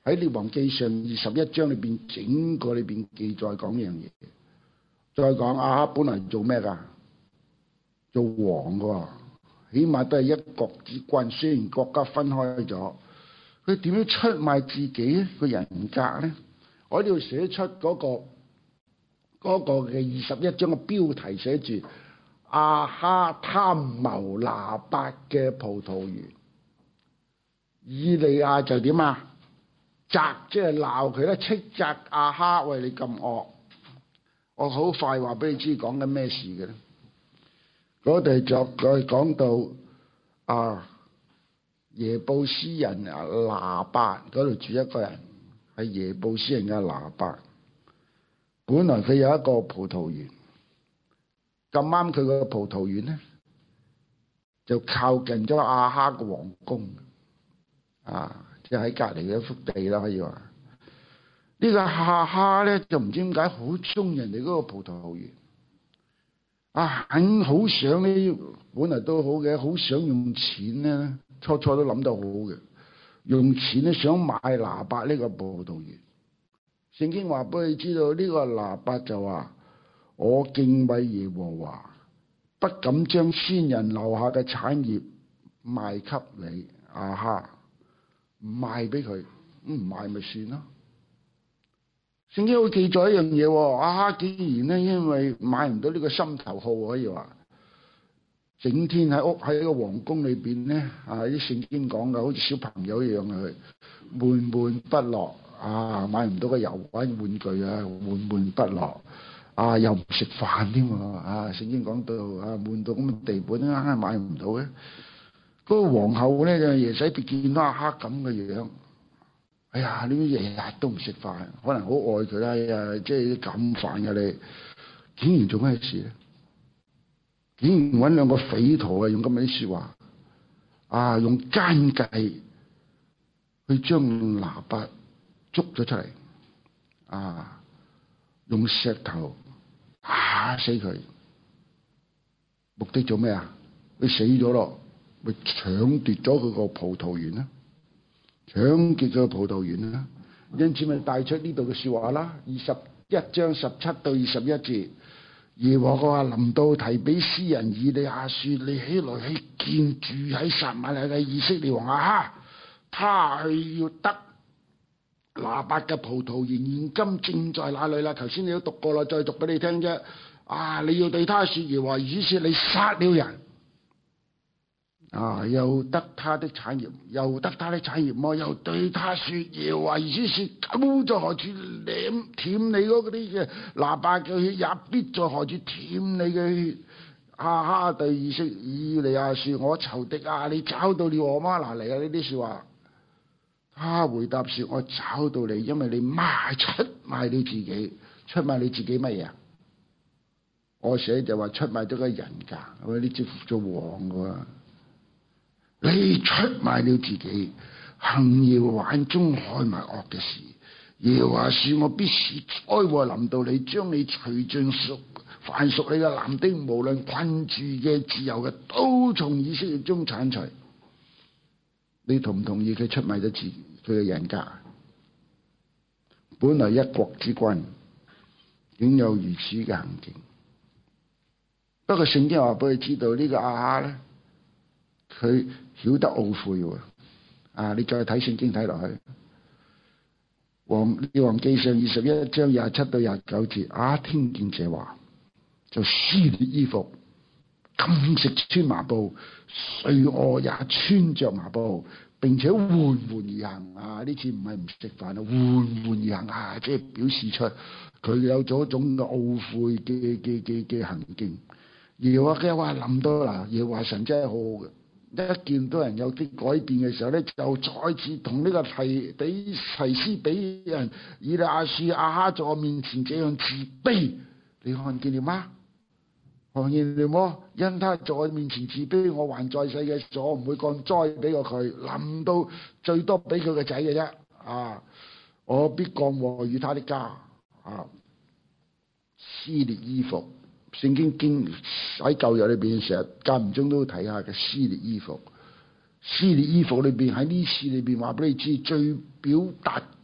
喺列王記上二十一章裏邊，整個裏邊記載講樣嘢。再講亞哈本來做咩㗎？做王㗎，起碼都係一國之君。雖然國家分開咗，佢點樣出賣自己個人格咧？我呢度寫出嗰、嗰個嗰、嗰個嘅二十一章嘅標題寫住亞哈貪謀拿八嘅葡萄園。以利亞就點啊？責即係鬧佢啦，斥責亞哈，喂，你咁惡！我好快話俾你知講緊咩事嘅咧。嗰度就佢講到啊耶布斯人啊拿八嗰度住一個人，係耶布斯人嘅拿八。本來佢有一個葡萄園，咁啱佢個葡萄園咧就靠近咗亞哈嘅皇宮，啊，即係喺隔離嘅一幅地啦，可以話。呢個亞哈咧就唔知點解好中人哋嗰個葡萄園，啊，肯好想呢，本來都好嘅，好想用錢咧，初初都諗得好嘅，用錢咧想買拿八呢個葡萄園。聖經話俾你知道，呢個拿八就話：我敬畏耶和華，不敢將先人留下嘅產業賣給你亞哈，唔賣俾佢，唔賣咪算咯。聖經會記載一樣嘢，亞哈竟然咧因為買唔到呢個心頭好，可以話整天喺屋喺個皇宮裏邊咧，啊啲聖經講嘅好似小朋友一樣嘅，佢悶悶不樂啊，買唔到個遊玩玩具啊，悶悶不樂啊，又唔食飯添喎啊！聖經講到啊，悶到咁嘅地步，硬係買唔到嘅。嗰、那個皇后咧就耶洗別見到亞哈咁嘅樣。哎呀！你日日都唔食飯，可能好愛佢啦。哎呀，即係咁煩嘅你，竟然做咩事咧？竟然揾兩個匪徒啊，用咁啲説話啊，用奸計去將拿八捉咗出嚟啊，用石頭打死佢，目的做咩啊？佢死咗咯，咪搶奪咗佢個葡萄園啦！搶劫咗葡萄園啦，因此咪帶出呢度嘅説話啦。二十一章十七到二十一節，耶和華臨到提比斯人以利亞說：你起來去見住喺撒瑪利亞嘅以色列王亞哈，他去要得拿八嘅葡萄園，現今正在那裏啦。頭先你都讀過啦，再讀俾你聽啫。啊，你要對他說：耶和華如此說，你殺了人。啊！又得他的產業，又得他的產業麼？又對他說：耶和華如此說，狗在何處舔舔你嗰啲嘅拿八嘅血，也必在何處舔你嘅血。亞哈對以色以利亞說：我仇敵啊，你找到了我嗎？嗱，嚟啊！呢啲説話，他回答說：我找到你，因為你賣出賣了自己，出賣你自己乜嘢？我寫就話出賣咗個人格，我呢隻做王嘅。你出賣了自己，行耶和華眼中看為惡嘅事。耶和華說：我必使災禍臨到你，將你除盡屬凡屬你嘅男丁，無論困住嘅、自由嘅，都從以色列中剷除。你同唔同意佢出賣咗自佢嘅人格？本來一國之君，竟有如此嘅行徑。不過聖經話俾佢知道，呢個亞哈咧，佢曉得懊悔喎。啊，你再睇聖經睇落去，王列王記上二十一章廿七到廿九節，啊，聽見這話就撕裂衣服，禁食穿麻布，睡臥也穿着麻布，並且緩緩而行。啊，呢次唔係唔食飯啊，緩緩而行啊，即係表示出佢有咗一種嘅懊悔嘅嘅嘅嘅行徑。耶和華嘅話諗到啦，耶和華神真係好好嘅。一見到人有啲改變嘅時候咧，就再次同呢個提比提斯比人以利亞說：亞哈在我面前這樣自卑，你看見了嗎？看見了麼？因他在我面前自卑，我還在世嘅時候，我唔會降災俾過佢，臨到最多俾佢個仔嘅啫。啊，我必降禍與他的家。啊，撕裂衣服。聖經經喺舊約裏邊成日間唔中都睇下嘅撕裂衣服，撕裂衣服裏邊喺呢次裏邊話俾你知，最表達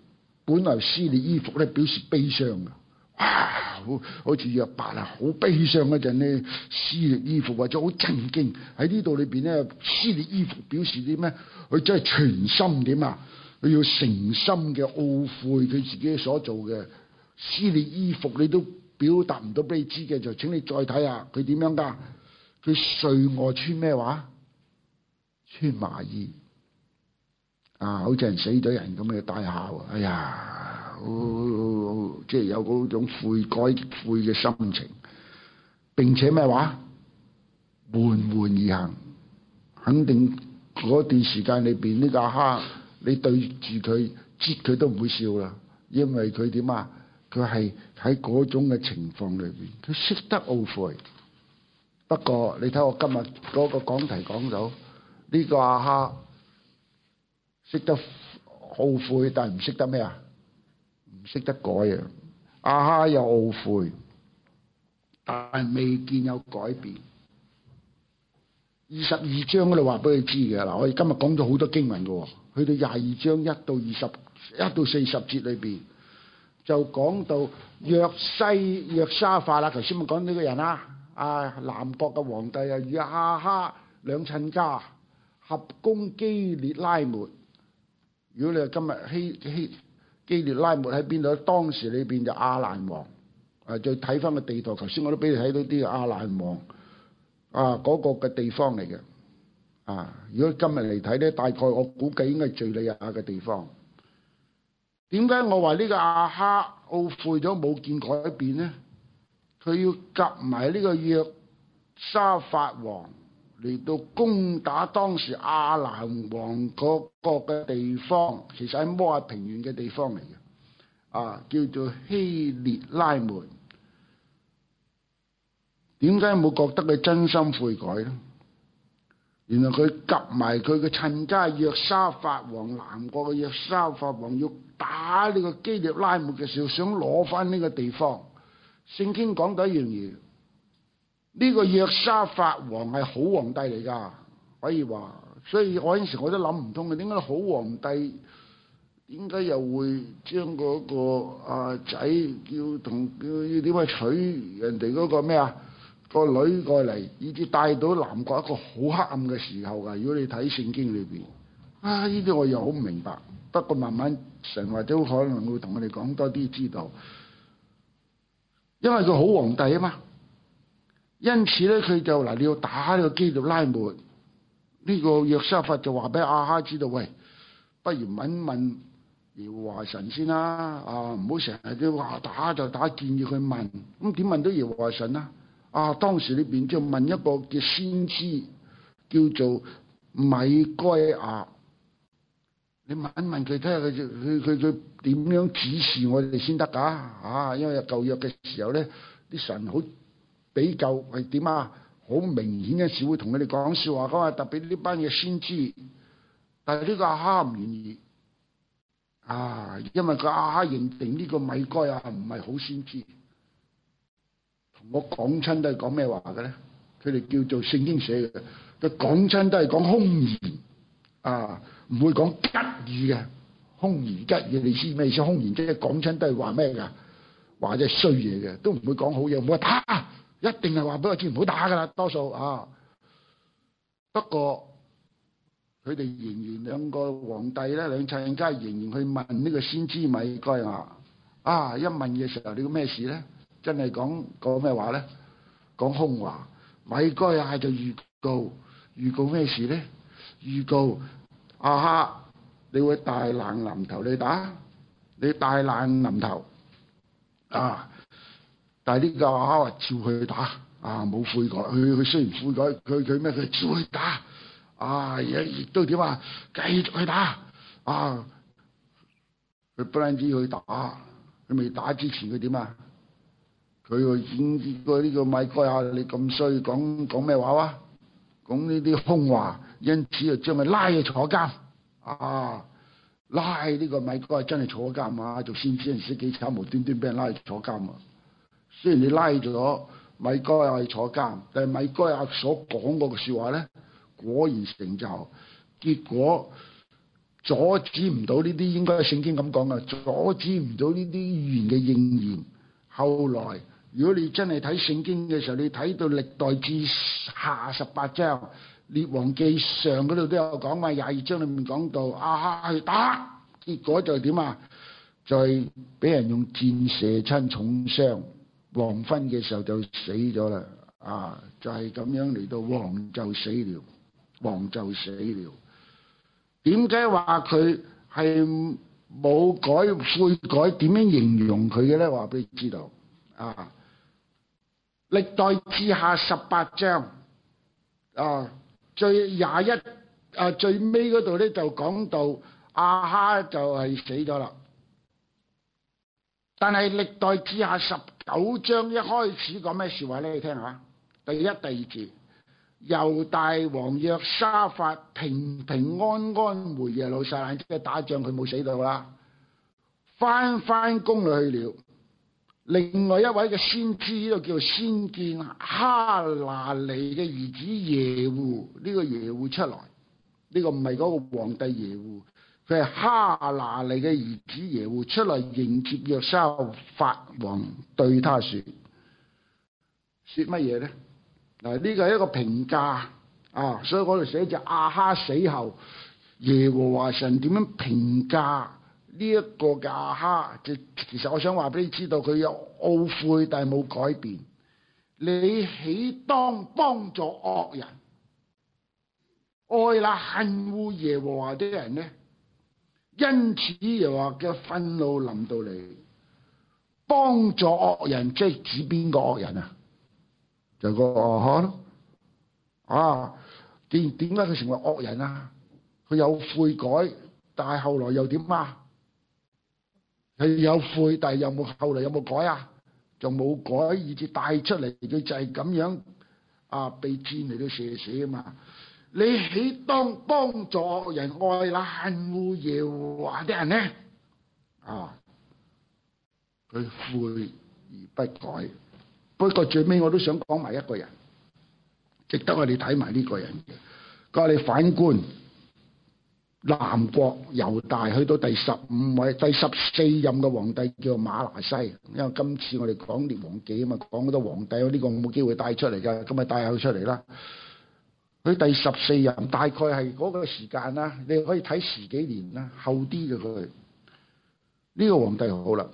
本來撕裂衣服咧表示悲傷嘅，哇！好好似約伯啊，好悲傷嗰陣咧撕裂衣服，或者好震驚。喺呢度裏邊咧撕裂衣服表示啲咩？佢真係全心點啊？佢要誠心嘅懊悔佢自己所做嘅。撕裂衣服你都表達唔到俾你知嘅，就請你再睇下佢點樣㗎？佢睡臥穿咩話？穿麻衣啊，好似人死咗人咁嘅大喊，哎呀，好即係有嗰種悔改悔嘅心情，並且咩話？緩緩而行，肯定嗰段時間裏邊呢個亞哈，你對住佢擠佢都唔會笑啦，因為佢點啊？佢係喺嗰種嘅情況裏邊，佢識得懊悔。不過你睇我今日嗰個講題講到呢個亞哈識得懊悔，但係唔識得咩啊？唔識得改啊！亞哈有懊悔，但係未見有改變。二十二章嗰度話俾佢知嘅嗱，我哋今日講咗好多經文嘅，去到廿二章一到二十一到四十節裏邊。就講到約西約沙法啦，頭先咪講呢個人啦，啊南國嘅皇帝啊，與亞哈兩親家合攻基列拉末。如果你話今日希希基列拉末喺邊度？當時裏邊就亞蘭王。啊，再睇翻個地圖，頭先我都俾你睇到啲亞蘭王啊嗰、那個嘅地方嚟嘅。啊，如果今日嚟睇咧，大概我估計應該係敘利亞嘅地方。點解我話呢個亞哈懊悔咗冇見改變呢？佢要夾埋呢個約沙法王嚟到攻打當時亞蘭王嗰個嘅地方，其實喺摩亞平原嘅地方嚟嘅，啊叫做希列拉門。點解冇覺得佢真心悔改呢？原來佢夾埋佢嘅親家約沙法王，南國嘅約沙法王要打呢個基列拉末嘅時候，想攞翻呢個地方。聖經講到一樣嘢，呢個約沙法王係好皇帝嚟噶，可以話。所以我嗰陣時我都諗唔通嘅，點解好皇帝點解又會將嗰個啊仔叫同叫要點去娶人哋嗰個咩啊？個女過嚟，以至帶到南國一個好黑暗嘅時候㗎。如果你睇聖經裏邊，啊呢啲我又好唔明白。不過慢慢神或者可能會同我哋講多啲知道，因為佢好皇帝啊嘛。因此咧，佢就嗱你要打呢個基列拉末，呢、這個約沙法就話俾亞哈知道，喂，不如問問耶和華神先啦，啊唔好成日都話打就打，建議佢問，咁點問到耶和華神啊？啊！當時裏邊就問一個叫先知，叫做米該亞。你問一問佢睇下佢佢佢佢點樣指示我哋先得㗎？啊！因為舊約嘅時候咧，啲神好比較係點啊？好明顯嘅時會同佢哋講説話㗎嘛，特別呢班嘅先知。但係呢個亞哈唔願意啊，因為個亞哈認定呢個米該亞唔係好先知。我講親都係講咩話嘅咧？佢哋叫做聖經寫嘅，佢講親都係講空言啊，唔會講吉語嘅。空言吉語你知咩意思？空言即係講親都係話咩㗎？話即係衰嘢嘅，都唔會講好嘢。唔會打，一定係話俾我知唔好打㗎啦，多數啊。不過佢哋仍然兩個皇帝咧，兩親家仍然去問呢個先知米該亞啊，一問嘅時候，你個咩事咧？真係講講咩話咧？講空話。米該亞就預告，預告咩事咧？預告亞哈，你會大難臨頭，你打，你大難臨頭啊！但係呢個亞哈話照去打啊，冇悔改。佢佢雖然悔改，佢佢咩？佢照去打啊！亦亦都點啊？繼續去打啊！佢不單止去打，佢未打之前佢點啊？佢個演個呢個米該亞，你咁衰，講講咩話哇？講呢啲空話，因此就將佢拉去坐監啊！拉呢個米該亞真係坐監啊！做先知陣時幾慘，無端端俾人拉去坐監啊！雖然你拉咗米該亞去坐監，但係米該亞所講嗰個説話咧，果然成就。結果阻止唔到呢啲，應該聖經咁講嘅，阻止唔到呢啲預言嘅應驗。後來如果你真係睇聖經嘅時候，你睇到歷代志下十八章、列王記上嗰度都有講嘛，廿二章裏面講到亞哈去打，結果就點啊？就係俾人用箭射親重傷，黃昏嘅時候就死咗啦。啊，就係咁樣嚟到，王就死了，王就死了。點解話佢係冇改悔改？點樣形容佢嘅咧？話俾你知道啊！歷代志下十八章啊，最廿一啊最尾嗰度咧就講到亞哈就係死咗啦。但係歷代志下十九章一開始講咩說話咧？你聽下，第一、第二節。猶大王約沙法平平安安回耶路撒冷，即係打仗佢冇死到啦，翻翻宮裏去了。另外一位嘅先知呢度叫做先見哈拿尼嘅兒子耶戶，呢、這個耶戶出來，呢、這個唔係嗰個皇帝耶戶，佢係哈拿尼嘅兒子耶戶出來迎接約沙法王，對他說：說乜嘢咧？嗱，呢個係一個評價啊，所以嗰度寫住亞哈死後，耶和華神點樣評價呢一個嘅亞哈？即其實我想話俾你知道，佢有懊悔，但係冇改變。你豈當幫助惡人，愛那恨惡耶和華的人呢？因此耶和華嘅憤怒臨到你，幫助惡人，即係指邊個惡人啊？就個亞哈咯，啊，點點解佢成為惡人啊？佢有悔改，但係後來又點啊？佢有悔，但係有冇後來有冇改啊？就冇改，以致帶出嚟，佢就係咁樣啊，被箭嚟到射死啊嘛！你豈當幫助惡人，愛那恨惡耶和華的人呢？啊，佢悔而不改。不過最尾我都想講埋一個人，值得我哋睇埋呢個人嘅。佢話你反觀南國猶大，去到第十五位、第十四任嘅皇帝叫馬拿西。因為今次我哋講列王紀啊嘛，講好多皇帝，呢、這個我冇機會帶出嚟㗎，咁咪帶佢出嚟啦。佢第十四任大概係嗰個時間啦，你可以睇十幾年啦，後啲嘅佢。呢、這個皇帝好啦。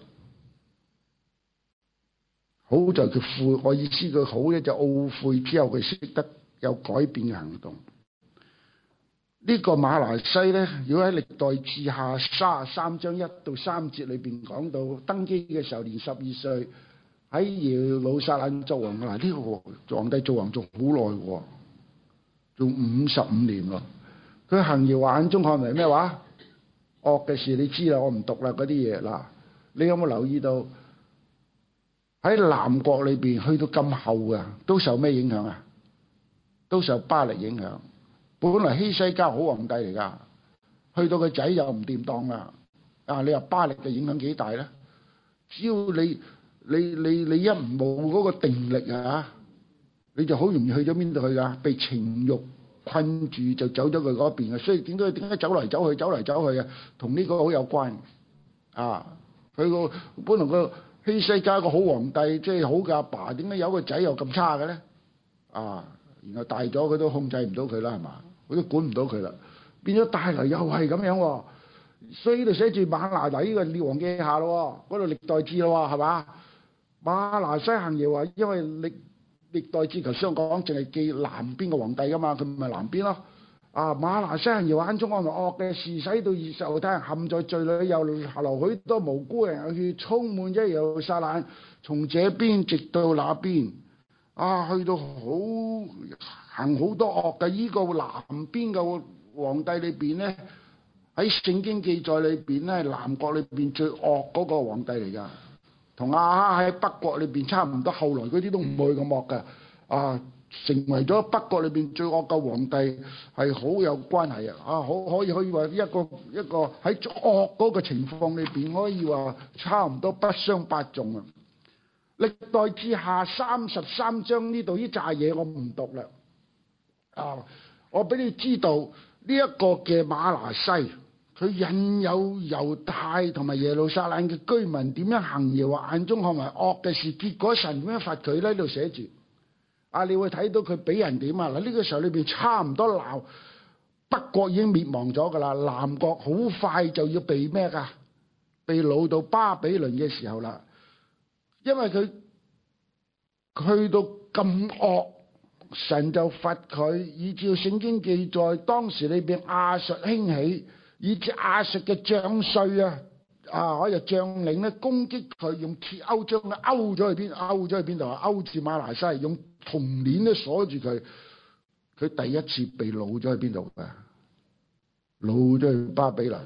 好就佢悔，我意思佢好咧就懊悔之後佢識得有改變嘅行動。呢、這個馬拿西咧，如果喺歷代志下三十三章一到三節裏邊講到，登基嘅時候年十二歲，喺耶路撒冷作王。嗱，呢個皇帝做王做好耐喎，做五十五年喎。佢行耶和華眼中看為咩話？惡嘅事你知啦，我唔讀啦嗰啲嘢。嗱，你有冇留意到？喺南國裏邊去到咁後啊，都受咩影響啊？都受巴力影響。本來希西家好皇帝嚟噶，去到個仔又唔掂當啦。啊，你話巴力嘅影響幾大咧？只要你你你你一冇嗰個定力啊，你就好容易去咗邊度去噶？被情慾困住就走咗佢嗰邊啊。所以點解點解走嚟走去走嚟走去啊？同呢個好有關啊！佢個本來個。希西家個好皇帝，即係好嘅阿爸，點解有個仔又咁差嘅咧？啊，然後大咗佢都控制唔到佢啦，係嘛？佢都管唔到佢啦，變咗大嚟又係咁樣、啊。所以呢度寫住馬拿底呢個列王記下咯，嗰度歷代志咯，係嘛？馬拿西行耶和華，因為歷歷代志頭先講淨係記南邊嘅皇帝噶嘛，佢咪南邊咯。啊，馬拿西行耶和華眼中看為惡嘅事，使到以色列人陷在罪裏，又流許多無辜人嘅血，充滿咗耶路撒冷，從這邊直到那邊，啊，去到好行好多惡嘅。依、這個南邊嘅皇帝裏邊咧，喺聖經記載裏邊咧，南國裏邊最惡嗰個皇帝嚟噶，同亞哈喺北國裏邊差唔多。後來嗰啲都唔會咁惡噶，啊。成為咗北國裏邊最惡嘅皇帝，係好有關係啊！啊，可可以可以話一個一個喺惡嗰個情況裏邊，可以話差唔多不相伯仲啊！歷代志下三十三章呢度呢扎嘢我唔讀啦，啊！我俾你知道呢一個嘅馬拿西佢引誘猶大同埋耶路撒冷嘅居民點樣行耶和華眼中看為惡嘅事，結果神點樣罰佢咧？呢度寫住啊，你會睇到佢俾人點啊？嗱，呢個時候裏邊差唔多鬧北國已經滅亡咗噶啦，南國好快就要被咩噶？被擄到巴比倫嘅時候啦，因為佢去到咁惡，神就罰佢，以照聖經記載，當時裏邊亞述興起。以至亞述嘅將帥啊，啊，我就將領咧攻擊佢，用鐵鈎將佢勾咗去邊？勾咗去邊度啊？勾住馬拿西，用銅鏈咧鎖住佢。佢第一次被擄咗去邊度啊？擄咗去巴比倫。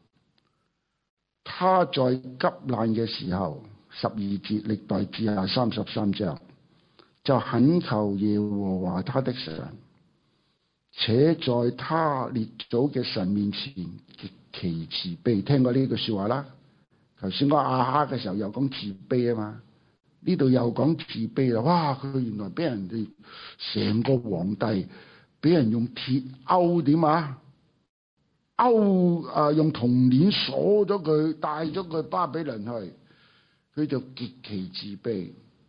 他在急難嘅時候，十二節歷代志下三十三章，就懇求耶和華他的神，且在他列祖嘅神面前極其慈悲。聽過呢句說話啦？頭先講亞哈嘅時候又講自卑啊嘛，呢度又講自卑啦。哇！佢原來俾人哋成個皇帝俾人用鐵鈎點啊？鈎啊！用銅鏈鎖咗佢，帶咗佢巴比倫去，佢就極其自卑。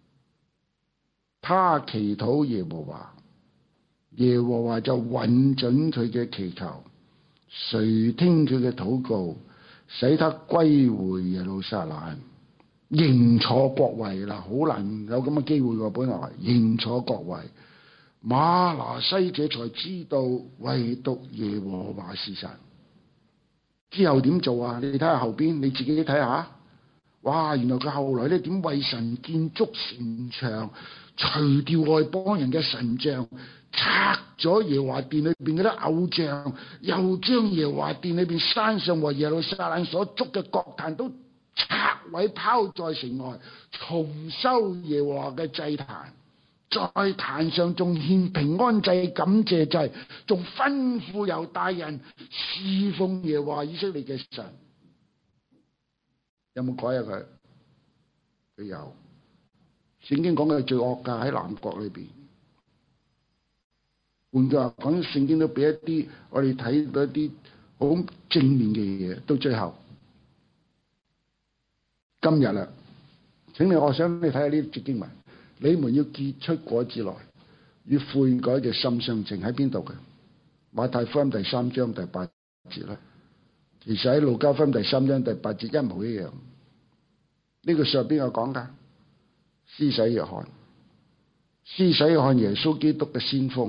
他祈禱耶和華。耶和華就允准佢嘅祈求，垂聽佢嘅禱告，使他歸回耶路撒冷，仍坐國位。嗱，好難有咁嘅機會喎，本來仍坐國位。馬拿西這才知道，唯獨耶和華是神。之後點做啊？你睇下後邊，你自己睇下。哇！原來佢後來咧點為神建築城牆，除掉外邦人嘅神像，拆咗耶和華殿裏邊嗰啲偶像，又將耶和華殿裏邊山上和耶路撒冷所築嘅角壇都拆毀拋在城外，重修耶和華嘅祭壇，在壇上仲獻平安祭、感謝祭，仲吩咐猶大人侍奉耶和華以色列嘅神。有冇改啊佢？佢有。聖經講嘅係最惡噶，喺南國裏邊。換句話講，聖經都俾一啲我哋睇到一啲好正面嘅嘢。到最後今日啦，請你，我想你睇下呢節經文，你們要結出果子來，與悔改嘅心相稱。喺邊度嘅？馬太福音第三章第八節啦。其實喺路加福音第三章第八節一模一樣。呢個上邊有講噶，施洗約翰，施洗約翰耶穌基督嘅先鋒。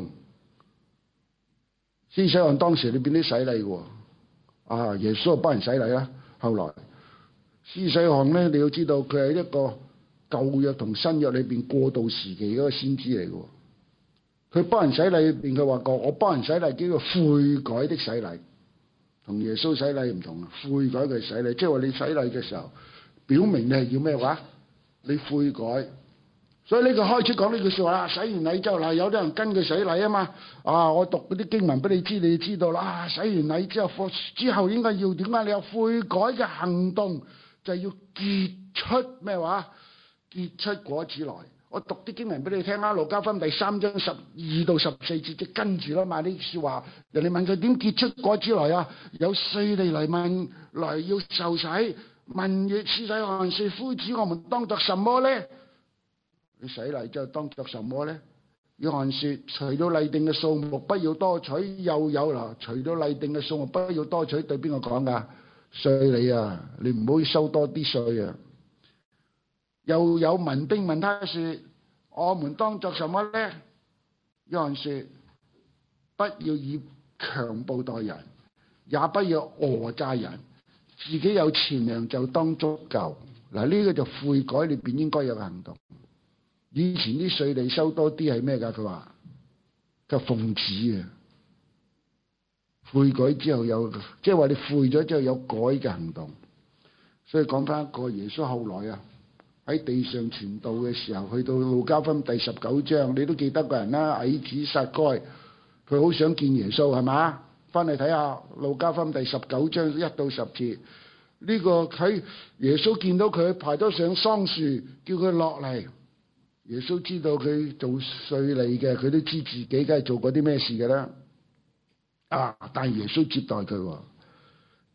施洗約翰當時裏邊啲洗禮嘅，啊耶穌幫人洗禮啦。後來施洗約翰咧，你要知道佢係一個舊約同新約裏邊過渡時期嗰個先知嚟嘅。佢幫人洗禮裏邊，佢話過我幫人洗禮叫做悔改的洗禮。同耶穌洗禮唔同啊，悔改嘅洗禮，即係話你洗禮嘅時候，表明你係要咩話？你悔改。所以呢個開始講呢句說話啦，洗完禮之後嗱，有啲人跟佢洗禮啊嘛，啊，我讀嗰啲經文俾你知，你就知道啦。洗完禮之後，之後應該要點解？你有悔改嘅行動，就係要結出咩話？結出果子來。我讀啲經文俾你聽啦，路加福音第三章十二到十四節，就跟住啦嘛。呢句說話，人哋問佢點結出果子來啊？有稅吏嚟問來要受洗，問越施洗約翰說：夫子，我們當作什麼咧？你洗禮就當作什麼咧？約翰說：除到例定嘅數目，不要多取。又有啦，除到例定嘅數目，不要多取。對邊個講噶？稅吏啊，你唔好收多啲稅啊！又有民兵問他說：我們當作什麼咧？約翰說：不要以強暴待人，也不要訛詐人，自己有錢糧就當足夠。嗱，呢個就悔改裏邊應該有行動。以前啲稅吏收多啲係咩噶？佢話就奉旨啊！悔改之後有，即係話你悔咗之後有改嘅行動。所以講翻一個耶穌後來啊，喺地上傳道嘅時候，去到路加福音第十九章，你都記得個人啦，矮子撒該，佢好想見耶穌係嘛？翻嚟睇下路加福音第十九章一到十節，呢個喺耶穌見到佢排咗上桑樹，叫佢落嚟。耶穌知道佢做稅吏嘅，佢都知自己梗係做過啲咩事嘅啦。啊！但耶穌接待佢，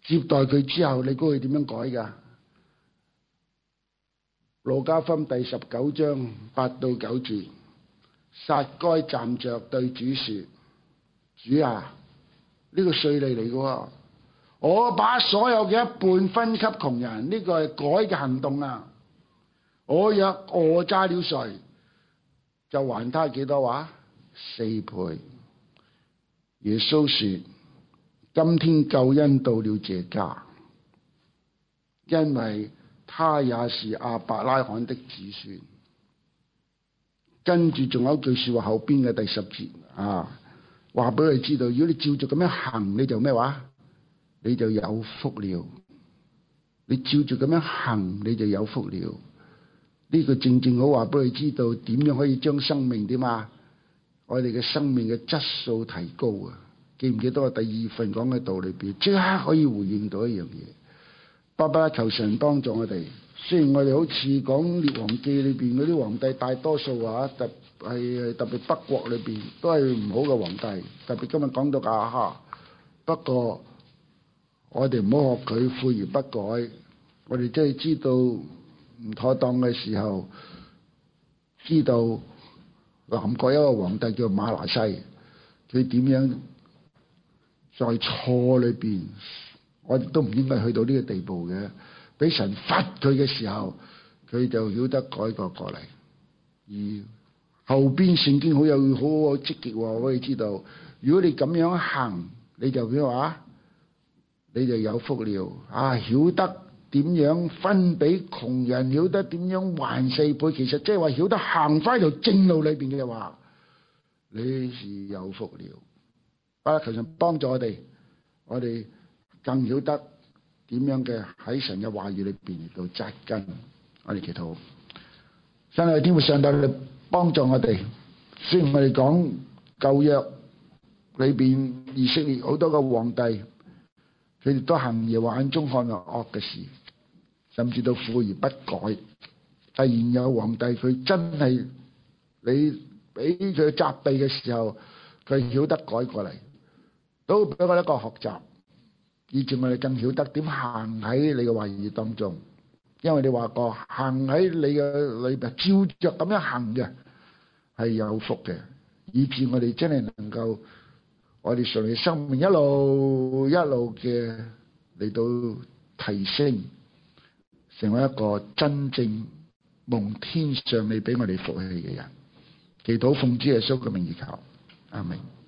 接待佢之後，你估佢點樣改㗎？路加福音第十九章八到九節，撒該站着對主說：主啊，呢個稅吏嚟嘅喎，我把所有嘅一半分給窮人，呢個係改嘅行動啊！我若訛詐了誰，就還他幾多話？四倍。耶穌說：今天救恩到了這家，因為他也是亞伯拉罕的子孫。跟住仲有一句說話後邊嘅第十節啊，話俾佢知道，如果你照着咁樣行，你就咩話？你就有福了。你照住咁樣行，你就有福了。呢、這個正正好話俾佢知道，點樣可以將生命點啊？我哋嘅生命嘅質素提高啊！記唔記得我第二份講嘅道裏邊，即刻可以回應到一樣嘢。爸爸求神幫助我哋。雖然我哋好似講列王記裏邊嗰啲皇帝，大多數啊，特係特別北國裏邊都係唔好嘅皇帝。特別今日講到亞哈，不過我哋唔好學佢悔而不改。我哋真係知道唔妥當嘅時候，知道南國一個皇帝叫馬拿西，佢點樣在錯裏邊，我哋都唔應該去到呢個地步嘅。俾神罰佢嘅時候，佢就曉得改過過嚟。而後邊聖經好有好好積極話，我哋知道，如果你咁樣行，你就點話？你就有福了啊！曉得點樣分俾窮人，曉得點樣還四倍。其實即係話曉得行翻條正路裏邊嘅話，你是有福了。啊！求神幫助我哋，我哋更曉得點樣嘅喺神嘅話語裏邊嚟到扎根。我哋祈禱，神啊，天父上帝嚟幫助我哋。雖然我哋講舊約裏邊以色列好多個皇帝，佢哋都行耶和華眼中看為惡嘅事，甚至到悔而不改。但現有皇帝佢真係你俾佢責備嘅時候，佢曉得改過嚟，都俾我一個學習。以至我哋更曉得點行喺你嘅話語當中，因為你話過行喺你嘅裏邊，照着咁樣行嘅係有福嘅，以至我哋真係能夠我哋上嘅生命一路一路嘅嚟到提升，成為一個真正蒙天上你俾我哋福氣嘅人。祈禱奉主耶穌嘅名而求，阿們。